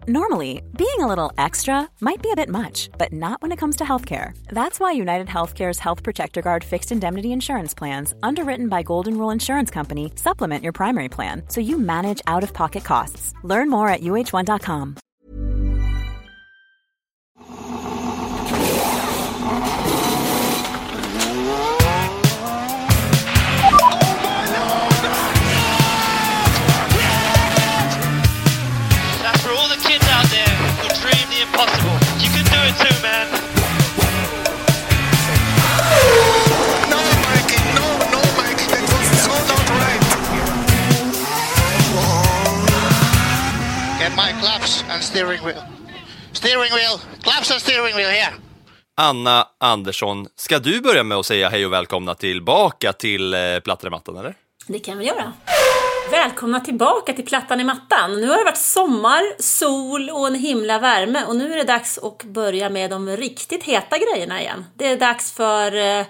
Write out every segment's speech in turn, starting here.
Normally, being a little extra might be a bit much, but not when it comes to healthcare. That's why United Healthcare's Health Protector Guard fixed indemnity insurance plans, underwritten by Golden Rule Insurance Company, supplement your primary plan so you manage out-of-pocket costs. Learn more at uh1.com. Possible. You can do it too, man. No, Mikey, no, Mikey, that was so not right. Get my claps and steering wheel. Steering wheel, claps and steering wheel here. Anna Andersson, ska du börja med att säga hej och välkomna tillbaka till Plattan i mattan, eller? Det kan vi göra. Välkomna tillbaka till Plattan i mattan. Nu har det varit sommar, sol och en himla värme. Och nu är det dags att börja med de riktigt heta grejerna igen. Det är dags för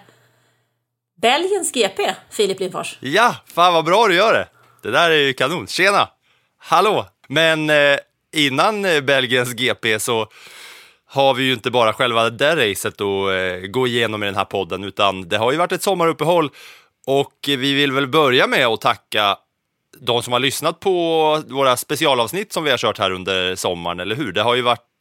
Belgiens GP, Filip Lindfors. Ja, fan vad bra du gör det. Det där är ju kanon. Tjena, hallå. Men innan Belgiens GP så har vi ju inte bara själva det racet att gå igenom i den här podden. Utan det har ju varit ett sommaruppehåll. Och vi vill väl börja med att tacka de som har lyssnat på våra specialavsnitt som vi har kört här under sommaren, eller hur? Det har ju varit,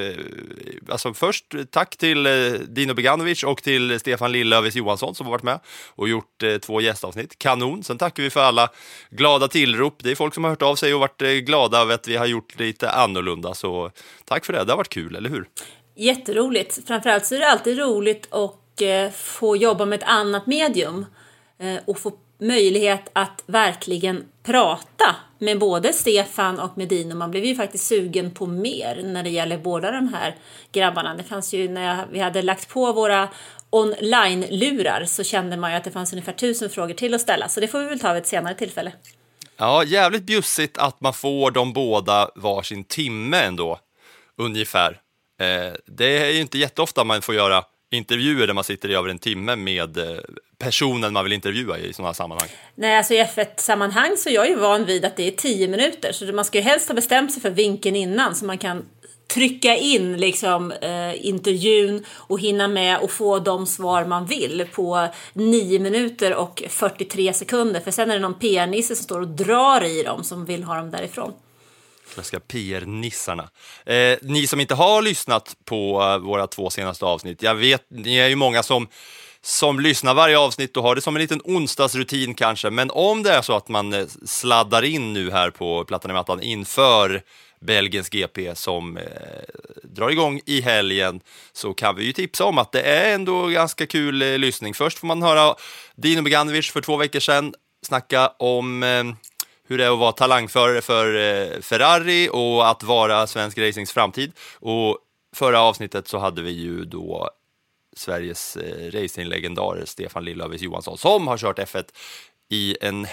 alltså först tack till Dino Beganovic och till Stefan Lillövis Johansson som har varit med och gjort 2 gästavsnitt. Kanon. Sen tackar vi för alla glada tillrop. Det är folk som har hört av sig och varit glada över att vi har gjort lite annorlunda. Så tack för det. Det har varit kul, eller hur? Jätteroligt. Framförallt så är det alltid roligt att få jobba med ett annat medium och få möjlighet att verkligen prata med både Stefan och med Dino. Man blev ju faktiskt sugen på mer när det gäller båda de här grabbarna. Det fanns ju, när vi hade lagt på våra online-lurar så kände man ju att det fanns ungefär 1000 frågor till att ställa. Så det får vi väl ta vid ett senare tillfälle. Ja, jävligt bjussigt att man får de båda varsin timme ändå, ungefär. Det är ju inte jätteofta man får göra intervjuer där man sitter i över en timme med personen man vill intervjua i sådana här sammanhang. Nej, alltså i F1-sammanhang så är jag ju van vid att det är 10 minuter. Så man ska ju helst ha bestämt sig för vinkeln innan så man kan trycka in liksom, intervjun och hinna med och få de svar man vill på 9 minuter och 43 sekunder. För sen är det någon PR-nisse som står och drar i dem som vill ha dem därifrån. Klassiska PR-nissarna. Ni som inte har lyssnat på våra 2 senaste avsnitt, jag vet, ni är ju många som lyssnar varje avsnitt och har det som en liten onsdagsrutin kanske, men om det är så att man sladdar in nu här på Plattan i mattan inför Belgiens GP som drar igång i helgen, så kan vi ju tipsa om att det är ändå ganska kul lyssning. Först får man höra Dino Beganovic för 2 veckor sedan snacka om hur det är att vara talangförare för Ferrari och att vara svensk racings framtid. Och förra avsnittet så hade vi ju då Sveriges racinglegendar Stefan Lillövis Johansson som har kört F1 i en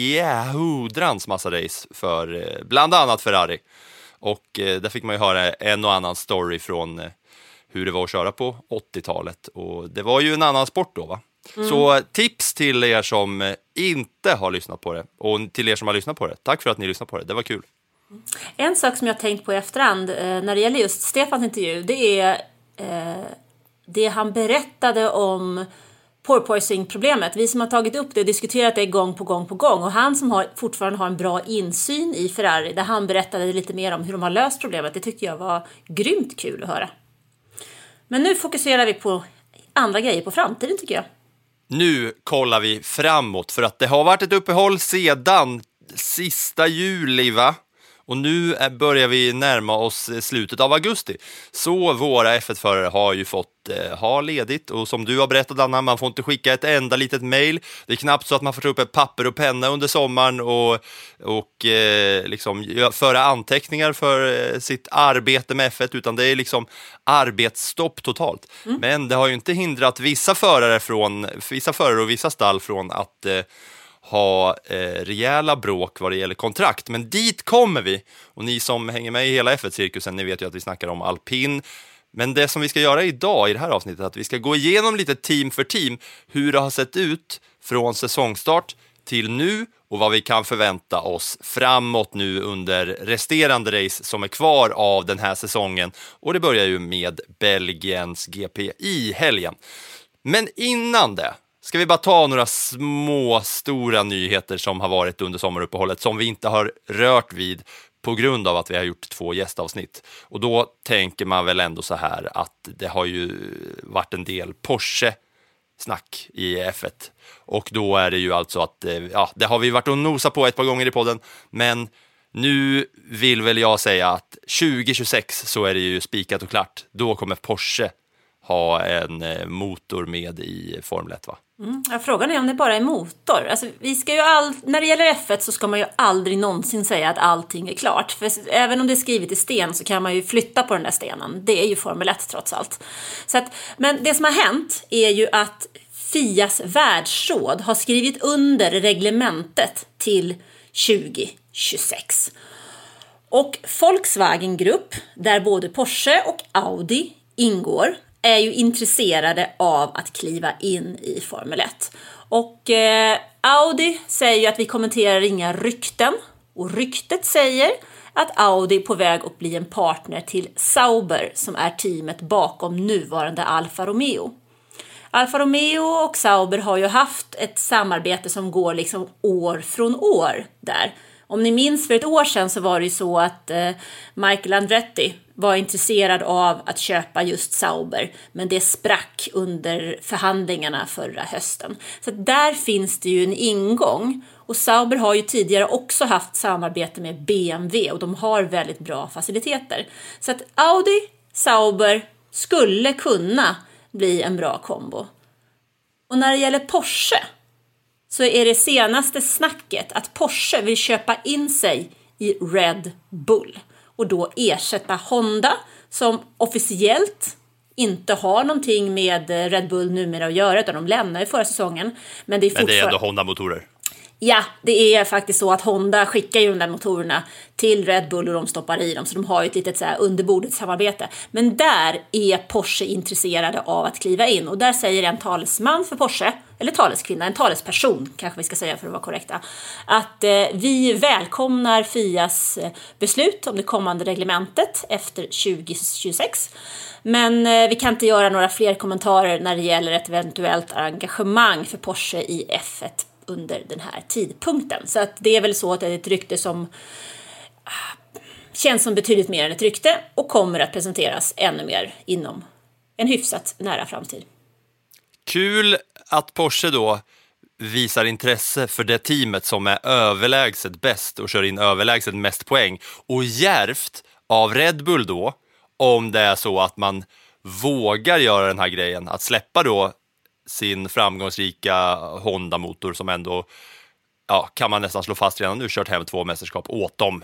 hudrans massa race för bland annat Ferrari. Och där fick man ju höra en och annan story från hur det var att köra på 80-talet. Och det var ju en annan sport då, va? Så tips till er som inte har lyssnat på det och till er som har lyssnat på det. Tack för att ni lyssnade på det, det var kul. En sak som jag har tänkt på i efterhand när det gäller just Stefans intervju, det är det han berättade om porpoising-problemet. Vi som har tagit upp det och diskuterat det gång på gång och han som fortfarande har en bra insyn i Ferrari där han berättade lite mer om hur de har löst problemet, det tyckte jag var grymt kul att höra. Men nu fokuserar vi på andra grejer på framtiden tycker jag. Nu kollar vi framåt för att det har varit ett uppehåll sedan sista juli, va? Och nu börjar vi närma oss slutet av augusti. Så våra F1-förare har ju fått ha ledigt. Och som du har berättat, Anna, man får inte skicka ett enda litet mejl. Det är knappt så att man får ta upp ett papper och penna under sommaren och liksom föra anteckningar för sitt arbete med F1. Utan det är liksom arbetsstopp totalt. Men det har ju inte hindrat vissa förare och vissa stall från att ha rejäla bråk vad det gäller kontrakt. Men dit kommer vi. Och ni som hänger med i hela F1-cirkusen, ni vet ju att vi snackar om alpin. Men det som vi ska göra idag i det här avsnittet är att vi ska gå igenom lite team för team hur det har sett ut från säsongstart till nu och vad vi kan förvänta oss framåt nu under resterande race som är kvar av den här säsongen. Och det börjar ju med Belgiens GP i helgen. Men innan det ska vi bara ta några stora nyheter som har varit under sommaruppehållet som vi inte har rört vid på grund av att vi har gjort 2 gästavsnitt. Och då tänker man väl ändå så här att det har ju varit en del Porsche-snack i F1. Och då är det ju alltså att, ja, det har vi varit och nosa på ett par gånger i podden. Men nu vill väl jag säga att 2026 så är det ju spikat och klart. Då kommer Porsche ha en motor med i Formel 1, va? Ja, frågan är om det bara är motor. Alltså, vi ska ju när det gäller F1 så ska man ju aldrig någonsin säga att allting är klart. För även om det är skrivet i sten så kan man ju flytta på den där stenen. Det är ju Formel 1 trots allt. Så att, men det som har hänt är ju att FIAs världsråd har skrivit under reglementet till 2026. Och Volkswagen Group, där både Porsche och Audi ingår, är ju intresserade av att kliva in i Formel 1. Och Audi säger ju att vi kommenterar inga rykten. Och ryktet säger att Audi är på väg att bli en partner till Sauber som är teamet bakom nuvarande Alfa Romeo. Alfa Romeo och Sauber har ju haft ett samarbete som går liksom år från år där. Om ni minns för ett år sedan så var det ju så att Michael Andretti var intresserad av att köpa just Sauber. Men det sprack under förhandlingarna förra hösten. Så där finns det ju en ingång. Och Sauber har ju tidigare också haft samarbete med BMW. Och de har väldigt bra faciliteter. Så att Audi, Sauber skulle kunna bli en bra kombo. Och när det gäller Porsche så är det senaste snacket att Porsche vill köpa in sig i Red Bull. Och då ersätta Honda som officiellt inte har någonting med Red Bull numera att göra. Utan de lämnar ju förra säsongen. Men det är ändå Honda-motorer. Ja, det är faktiskt så att Honda skickar ju de där motorerna till Red Bull och de stoppar i dem. Så de har ju ett litet så här underbordet samarbete. Men där är Porsche intresserade av att kliva in. Och där säger en talesman för Porsche, eller taleskvinna, en talesperson kanske vi ska säga för att vara korrekta, att vi välkomnar FIAs beslut om det kommande reglementet efter 2026. Men vi kan inte göra några fler kommentarer när det gäller ett eventuellt engagemang för Porsche i F1 under den här tidpunkten. Så att det är väl så att det är ett rykte som känns som betydligt mer än ett rykte och kommer att presenteras ännu mer inom en hyfsat nära framtid. Kul att Porsche då visar intresse för det teamet som är överlägset bäst och kör in överlägset mest poäng. Och djärvt av Red Bull då, om det är så att man vågar göra den här grejen, att släppa då sin framgångsrika Honda-motor som ändå, ja, kan man nästan slå fast redan nu, kört hem 2 mästerskap åt dem.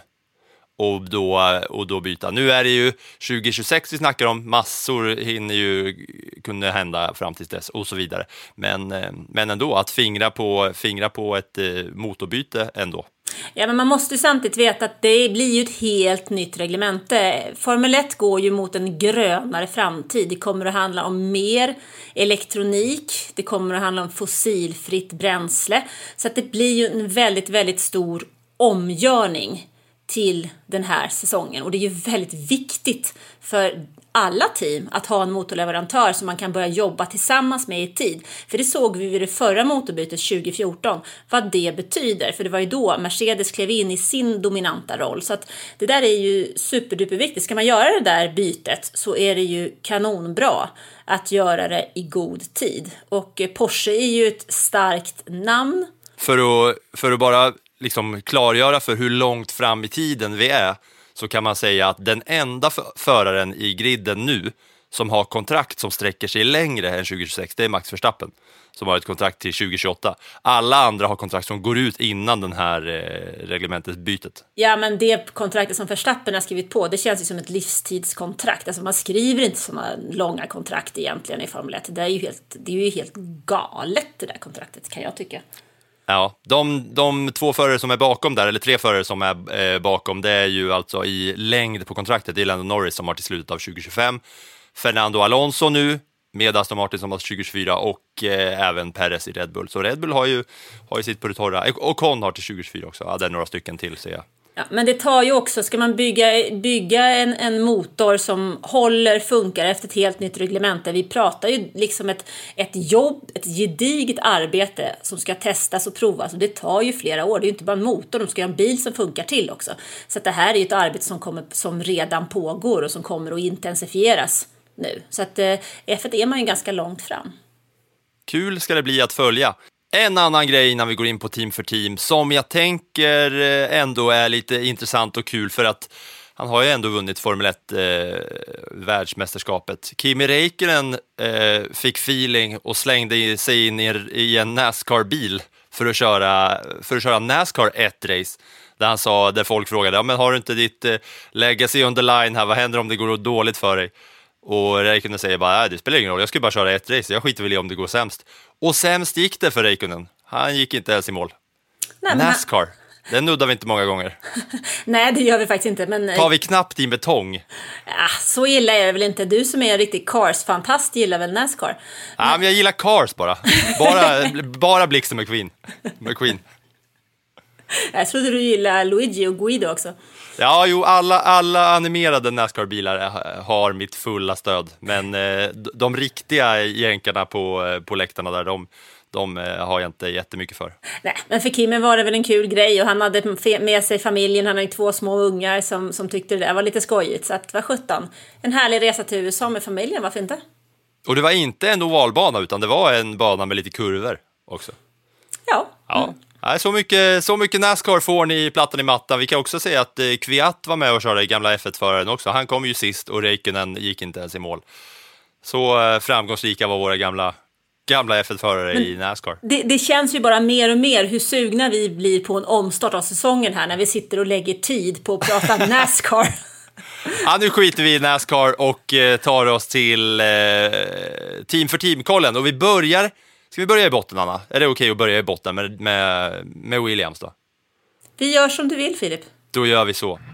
Och då byta. Nu är det ju 2026 vi snackar om, massor hinner ju kunna hända fram till dess och så vidare. Men ändå, att fingra på ett motorbyte ändå. Ja, men man måste ju samtidigt veta att det blir ju ett helt nytt reglemente. Formel 1 går ju mot en grönare framtid. Det kommer att handla om mer elektronik. Det kommer att handla om fossilfritt bränsle. Så att det blir ju en väldigt, väldigt stor omgörning till den här säsongen. Och det är ju väldigt viktigt för alla team att ha en motorleverantör som man kan börja jobba tillsammans med i tid. För det såg vi vid det förra motorbytet 2014 vad det betyder. För det var ju då Mercedes klev in i sin dominanta roll. Så att det där är ju superduperviktigt. Ska man göra det där bytet så är det ju kanonbra att göra det i god tid. Och Porsche är ju ett starkt namn. För att bara liksom klargöra för hur långt fram i tiden vi är, så kan man säga att den enda föraren i griden nu som har kontrakt som sträcker sig längre än 2026, det är Max Verstappen som har ett kontrakt till 2028. Alla andra har kontrakt som går ut innan den här reglementet bytet. Ja, men det kontraktet som Verstappen har skrivit på, det känns ju som ett livstidskontrakt. Alltså man skriver inte sådana långa kontrakt egentligen i Formel 1. Det är ju helt galet det där kontraktet, kan jag tycka. Ja, de 2 förare som är bakom där, eller 3 förare som är bakom, det är ju alltså i längd på kontraktet. Det är Lando Norris som har till slutet av 2025. Fernando Alonso nu med Aston Martin som har 2024 och även Perez i Red Bull. Så Red Bull har ju sitt på det torra. Och Con har till 2024 också. Ja, det är några stycken till, ser jag. Ja, men det tar ju också, ska man bygga en motor som funkar efter ett helt nytt reglement. Där vi pratar ju liksom ett jobb, ett gediget arbete som ska testas och provas. Och det tar ju flera år. Det är ju inte bara en motor, de ska ha en bil som funkar till också. Så att det här är ju ett arbete som redan pågår och som kommer att intensifieras nu. Så att F1 är man ju ganska långt fram. Kul ska det bli att följa. En annan grej innan vi går in på team för team som jag tänker ändå är lite intressant och kul, för att han har ju ändå vunnit Formel 1 världsmästerskapet. Kimi Räikkönen fick feeling och slängde sig in i en NASCAR-bil för att köra NASCAR 1-race. Där folk frågade, ja, men har du inte ditt legacy on the line här, vad händer om det går dåligt för dig? Och Räikkönen säger bara, det spelar ingen roll, jag ska bara köra ett race, jag skiter väl i om det går sämst. Och sämst gick det för Räikkönen. Han gick inte ens i mål. Nej, NASCAR, den nuddar vi inte många gånger. Nej, det gör vi faktiskt inte. Men tar vi knappt i betong. Ja, så gillar jag det väl inte. Du som är en riktig Cars-fantast gillar väl NASCAR? Ja, men jag gillar Cars bara. Bara Blixten McQueen. Jag trodde du gillar Luigi och Guido också. Ja, jo, alla animerade NASCAR-bilar har mitt fulla stöd. Men de riktiga jänkarna på läktarna där, de har jag inte jättemycket för. Nej, men för Kimi var det väl en kul grej. Och han hade med sig familjen. Han hade 2 små ungar som tyckte det var lite skojigt. Så att, var 17. En härlig resa till USA med familjen, varför inte? Och det var inte en ovalbana, utan det var en bana med lite kurvor också. Ja. Ja. Nej, så mycket NASCAR får ni i plattan i mattan. Vi kan också säga att Kvyat var med och körde i gamla F1-föraren också. Han kom ju sist och Räikkönen gick inte ens i mål. Så framgångsrika var våra gamla F1-förare i NASCAR. Det känns ju bara mer och mer hur sugna vi blir på en omstart av säsongen här när vi sitter och lägger tid på att prata NASCAR. Ja, nu skiter vi i NASCAR och tar oss till team för team-kollen. Och ska vi börja i botten, Anna? Är det okej att börja i botten med Williams då? Vi gör som du vill, Filip. Då gör vi så.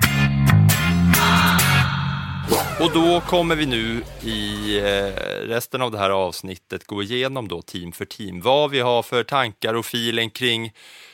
Och då kommer vi nu i resten av det här avsnittet gå igenom då team för team. Vad vi har för tankar och feeling kring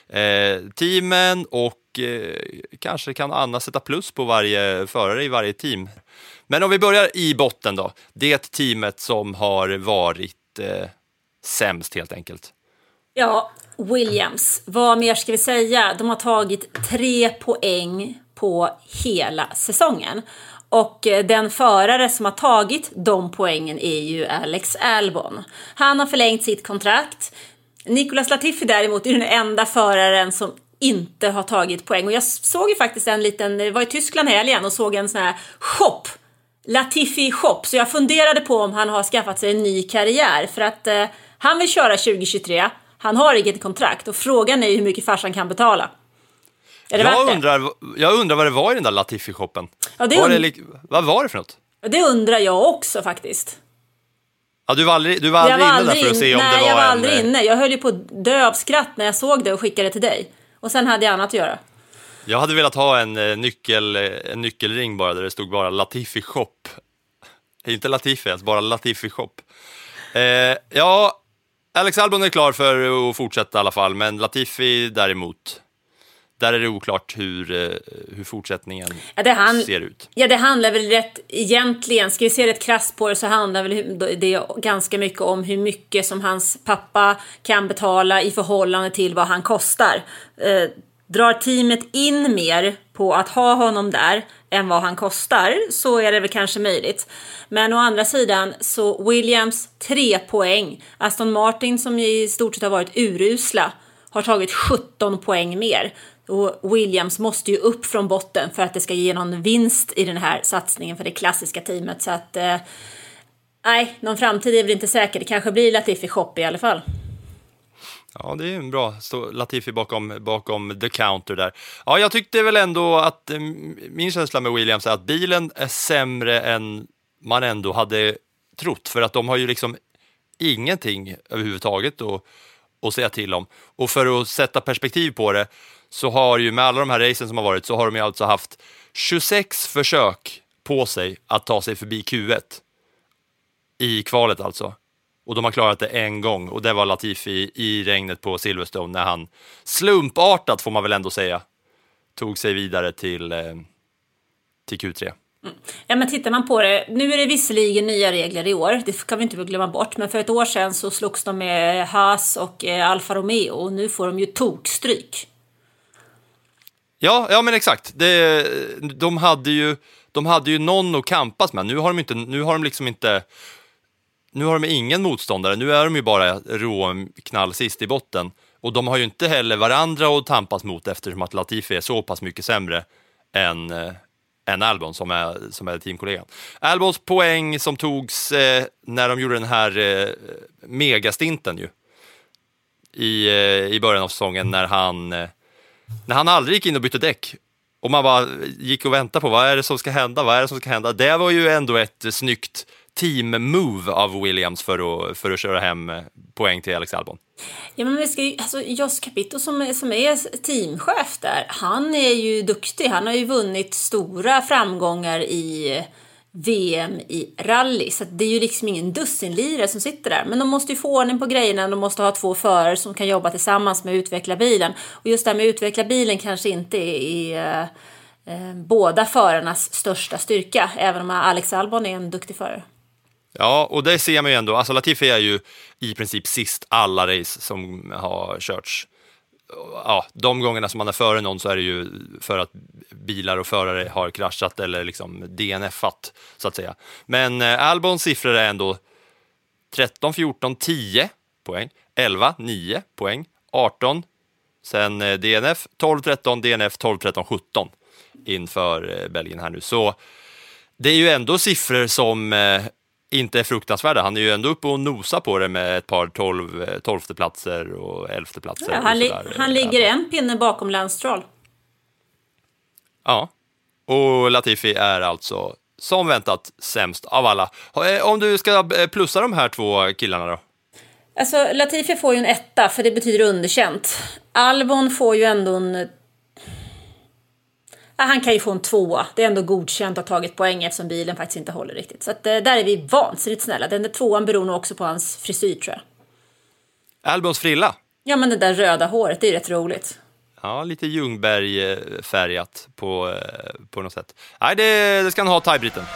teamen och kanske kan Anna sätta plus på varje förare i varje team. Men om vi börjar i botten då. Det teamet som har varit sämst helt enkelt. Ja, Williams. Vad mer ska vi säga? De har tagit 3 poäng på hela säsongen. Och den förare som har tagit de poängen är ju Alex Albon. Han har förlängt sitt kontrakt. Nicolas Latifi däremot är den enda föraren som inte har tagit poäng. Och jag såg ju faktiskt det var i Tyskland helgen och såg en sån här shop. Latifi shop. Så jag funderade på om han har skaffat sig en ny karriär. För att han vill köra 2023. Han har inget kontrakt. Och frågan är hur mycket farsan kan betala. Jag undrar vad det var i den där Latifi-shoppen. Ja, vad var det för något? Det undrar jag också faktiskt. Ja, du var aldrig inne där för att se om det var Nej, jag var aldrig inne. Jag höll ju på att dö av skratt när jag såg det och skickade det till dig. Och sen hade jag annat att göra. Jag hade velat ha en nyckelring bara där det stod bara Latifi shop. Inte Latifi ens, bara Latifi shop. Ja, Alex Albon är klar för att fortsätta i alla fall. Men Latifi däremot, där är det oklart hur fortsättningen ser ut. Ja, det handlar väl rätt egentligen. Ska vi se rätt krasst på det så handlar väl det ganska mycket om hur mycket som hans pappa kan betala i förhållande till vad han kostar. Drar teamet in mer på att ha honom där än vad han kostar så är det väl kanske möjligt. Men å andra sidan så Williams 3 poäng. Aston Martin som i stort sett har varit urusla har tagit 17 poäng mer. Och Williams måste ju upp från botten för att det ska ge någon vinst i den här satsningen för det klassiska teamet. Så att, nej, någon framtid är väl inte säker. Det kanske blir Latifi shop i alla fall. Ja, det är en bra. Så Latifi bakom the counter där. Ja, jag tyckte väl ändå att min känsla med Williams är att bilen är sämre än man ändå hade trott. För att de har ju liksom ingenting överhuvudtaget att säga till om. Och för att sätta perspektiv på det så har ju med alla de här racen som har varit så har de ju alltså haft 26 försök på sig att ta sig förbi Q1 i kvalet alltså. Och de har klarat det en gång. Och det var Latifi i regnet på Silverstone när han slumpartat, får man väl ändå säga, tog sig vidare till Q3. Ja, men tittar man på det, nu är det visserligen nya regler i år, det kan vi inte glömma bort, men för ett år sedan så slogs de med Haas och Alfa Romeo och nu får de ju tokstryk. Ja, men exakt. De hade ju någon att kampas med. Nu har de ingen motståndare. Nu är de ju bara råknall sist i botten. Och de har ju inte heller varandra att tampas mot eftersom att Latifi är så pass mycket sämre än Albon som är teamkollegan. Albons poäng som togs när de gjorde den här megastinten ju i början av säsongen när han aldrig gick in och bytte däck och man bara gick och väntade på vad är det som ska hända. Det var ju ändå ett snyggt team-move av Williams för att köra hem poäng till Alex Albon. Ja, men Jos Capito som är teamchef där, han är ju duktig. Han har ju vunnit stora framgångar i VM i rally. Så det är ju liksom ingen dussinlirare som sitter där. Men de måste ju få ordning på grejerna. De måste ha 2 förare som kan jobba tillsammans med att utveckla bilen. Och just det här med att utveckla bilen kanske inte är båda förarnas största styrka. Även om Alex Albon är en duktig förare. Ja, och det ser man ju ändå. Alltså Latifi är ju i princip sist alla race som har körts. Ja, de gångerna som man är före någon så är det ju för att bilar och förare har kraschat eller liksom DNF-at så att säga. Men Albons siffror är ändå 13, 14, 10 poäng, 11, 9 poäng, 18, sen DNF, 12, 13, DNF, 12, 13, 17 inför Belgien här nu. Så det är ju ändå siffror som inte är fruktansvärda. Han är ju ändå uppe och nosar på det med ett par 12:e platser och 11:e platser. Ja, han ligger en pinne bakom Lance Stroll. Ja, och Latifi är alltså som väntat sämst av alla. Om du ska plussa de här 2 killarna då? Alltså Latifi får ju en 1 för det betyder underkänt. Albon får ju ändå en... Han kan ju få en 2. Det är ändå godkänt att ha tagit poäng eftersom bilen faktiskt inte håller riktigt. Så att, där är vi vansinnigt snälla. Den där 2:an beror nog också på hans frisyr, tror jag. Albons frilla? Ja, men det där röda håret, det är rätt roligt. Ja, lite Ljungberg-färgat på något sätt. Nej, det ska han ha, Thai-britten.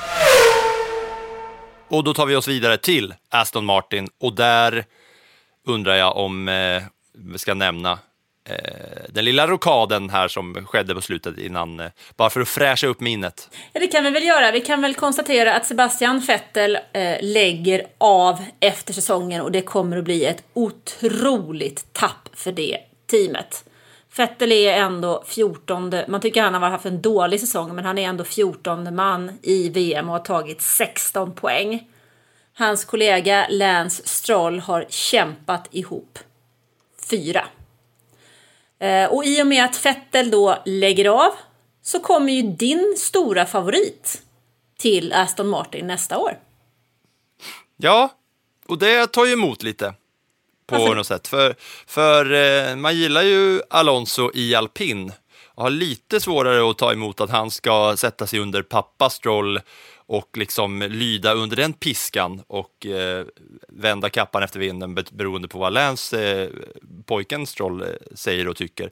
Och då tar vi oss vidare till Aston Martin. Och där undrar jag om vi ska nämna den lilla rokaden här som skedde på slutet innan, bara för att fräscha upp minnet. Ja, det kan vi väl göra. Vi kan väl konstatera att Sebastian Vettel lägger av efter säsongen och det kommer att bli ett otroligt tapp för det teamet. Vettel är ändå 14:e. Man tycker han har haft en dålig säsong, men han är ändå 14:e man i VM och har tagit 16 poäng. Hans kollega Lance Stroll har kämpat ihop 4. Och i och med att Vettel då lägger av så kommer ju din stora favorit till Aston Martin nästa år. Ja, och det tar ju emot lite på något sätt. För man gillar ju Alonso i alpin och har lite svårare att ta emot att han ska sätta sig under pappa Stroll och liksom lyda under den piskan och vända kappan efter vinden beroende på vad Lance, pojken Stroll, säger och tycker.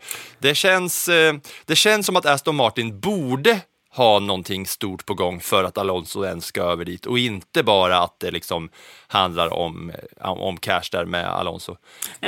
Det känns som att Aston Martin borde ha någonting stort på gång för att Alonso ens ska över dit och inte bara att det liksom handlar om cash där med Alonso.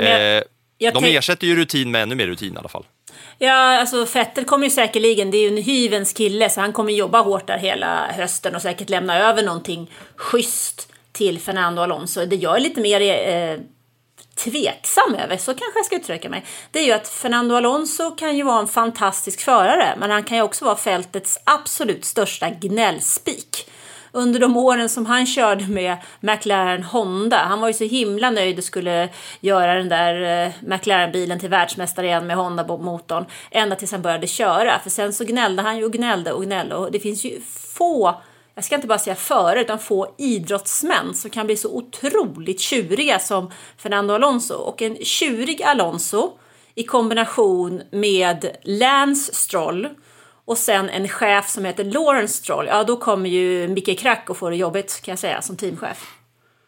De ersätter ju rutin med ännu mer rutin i alla fall. Ja, alltså Vettel kommer ju säkerligen, det är ju en hyvens kille så han kommer jobba hårt där hela hösten och säkert lämna över någonting schysst till Fernando Alonso. Det jag är lite mer tveksam över, så kanske jag ska uttrycka mig, det är ju att Fernando Alonso kan ju vara en fantastisk förare, men han kan ju också vara fältets absolut största gnällspik. Under de åren som han körde med McLaren Honda, han var ju så himla nöjd och skulle göra den där McLaren-bilen till världsmästare igen med Honda-motorn, ända tills han började köra. För sen så gnällde han ju och gnällde. Och det finns ju få, jag ska inte bara säga förare, utan få idrottsmän som kan bli så otroligt tjuriga som Fernando Alonso. Och en tjurig Alonso i kombination med Lance Stroll och sen en chef som heter Lawrence Stroll, ja då kommer ju Micke Krack och får det jobbigt kan jag säga som teamchef.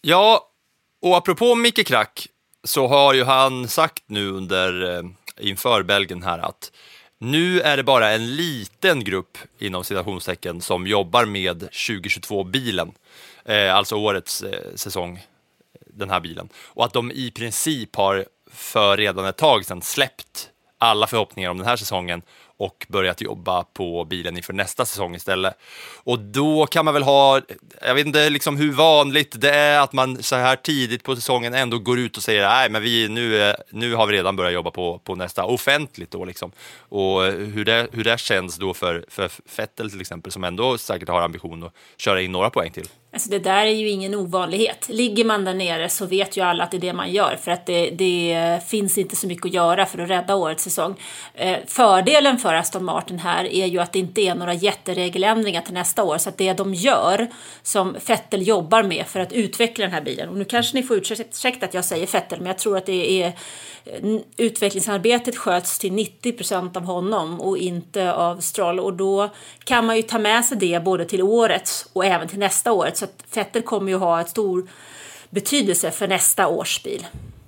Ja, och apropå Micke Krack så har ju han sagt nu inför Belgien här att nu är det bara en liten grupp inom citationstecken som jobbar med 2022-bilen, alltså årets säsong, den här bilen. Och att de i princip har för redan ett tag sedan släppt alla förhoppningar om den här säsongen och börjat jobba på bilen inför nästa säsong istället. Och då kan man väl ha, jag vet inte liksom hur vanligt det är att man så här tidigt på säsongen ändå går ut och säger nej, men nu har vi redan börjat jobba på nästa offentligt då liksom. Och hur det känns då för Vettel till exempel, som ändå säkert har ambition att köra in några poäng till. Alltså det där är ju ingen ovanlighet. Ligger man där nere så vet ju alla att det är det man gör. För att det finns inte så mycket att göra för att rädda årets säsong. Fördelen för Aston Martin här är ju att det inte är några jätteregeländringar till nästa år. Så att det de gör, som Vettel jobbar med för att utveckla den här bilen. Och nu kanske ni får ursäkta att jag säger Vettel, men jag tror att det är utvecklingsarbetet sköts till 90% av honom och inte av Stroll. Och då kan man ju ta med sig det både till året och även till nästa året. Så att Vettel kommer ju ha ett stor betydelse för nästa års bil.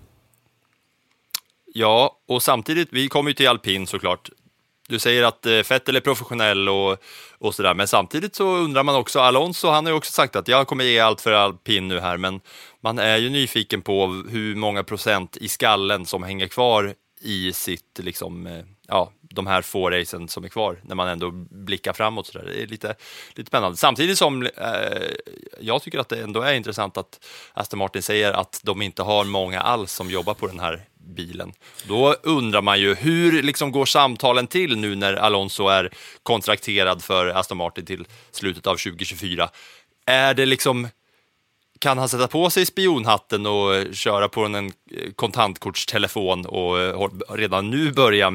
Ja, och samtidigt, vi kommer ju till alpin såklart. Du säger att Vettel är professionell och sådär, men samtidigt så undrar man också, Alonso, han har ju också sagt att jag kommer ge allt för alpin nu här, men man är ju nyfiken på hur många procent i skallen som hänger kvar i sitt, liksom, ja, de här få racen som är kvar när man ändå blickar framåt så där. Det är lite spännande. Samtidigt som jag tycker att det ändå är intressant att Aston Martin säger att de inte har många alls som jobbar på den här bilen. Då undrar man ju hur liksom går samtalen till nu när Alonso är kontrakterad för Aston Martin till slutet av 2024. Är det liksom, kan han sätta på sig spionhatten och köra på en kontantkortstelefon och redan nu börja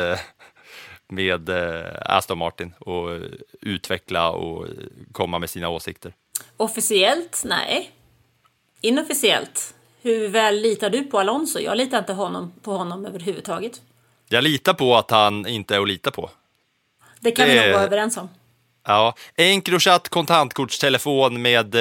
med Aston Martin och utveckla och komma med sina åsikter? Officiellt? Nej. Inofficiellt? Hur väl litar du på Alonso? Jag litar inte på honom överhuvudtaget. Jag litar på att han inte är att lita på. Det kan vi nog vara överens om. Ja, Encrochat kontantkortstelefon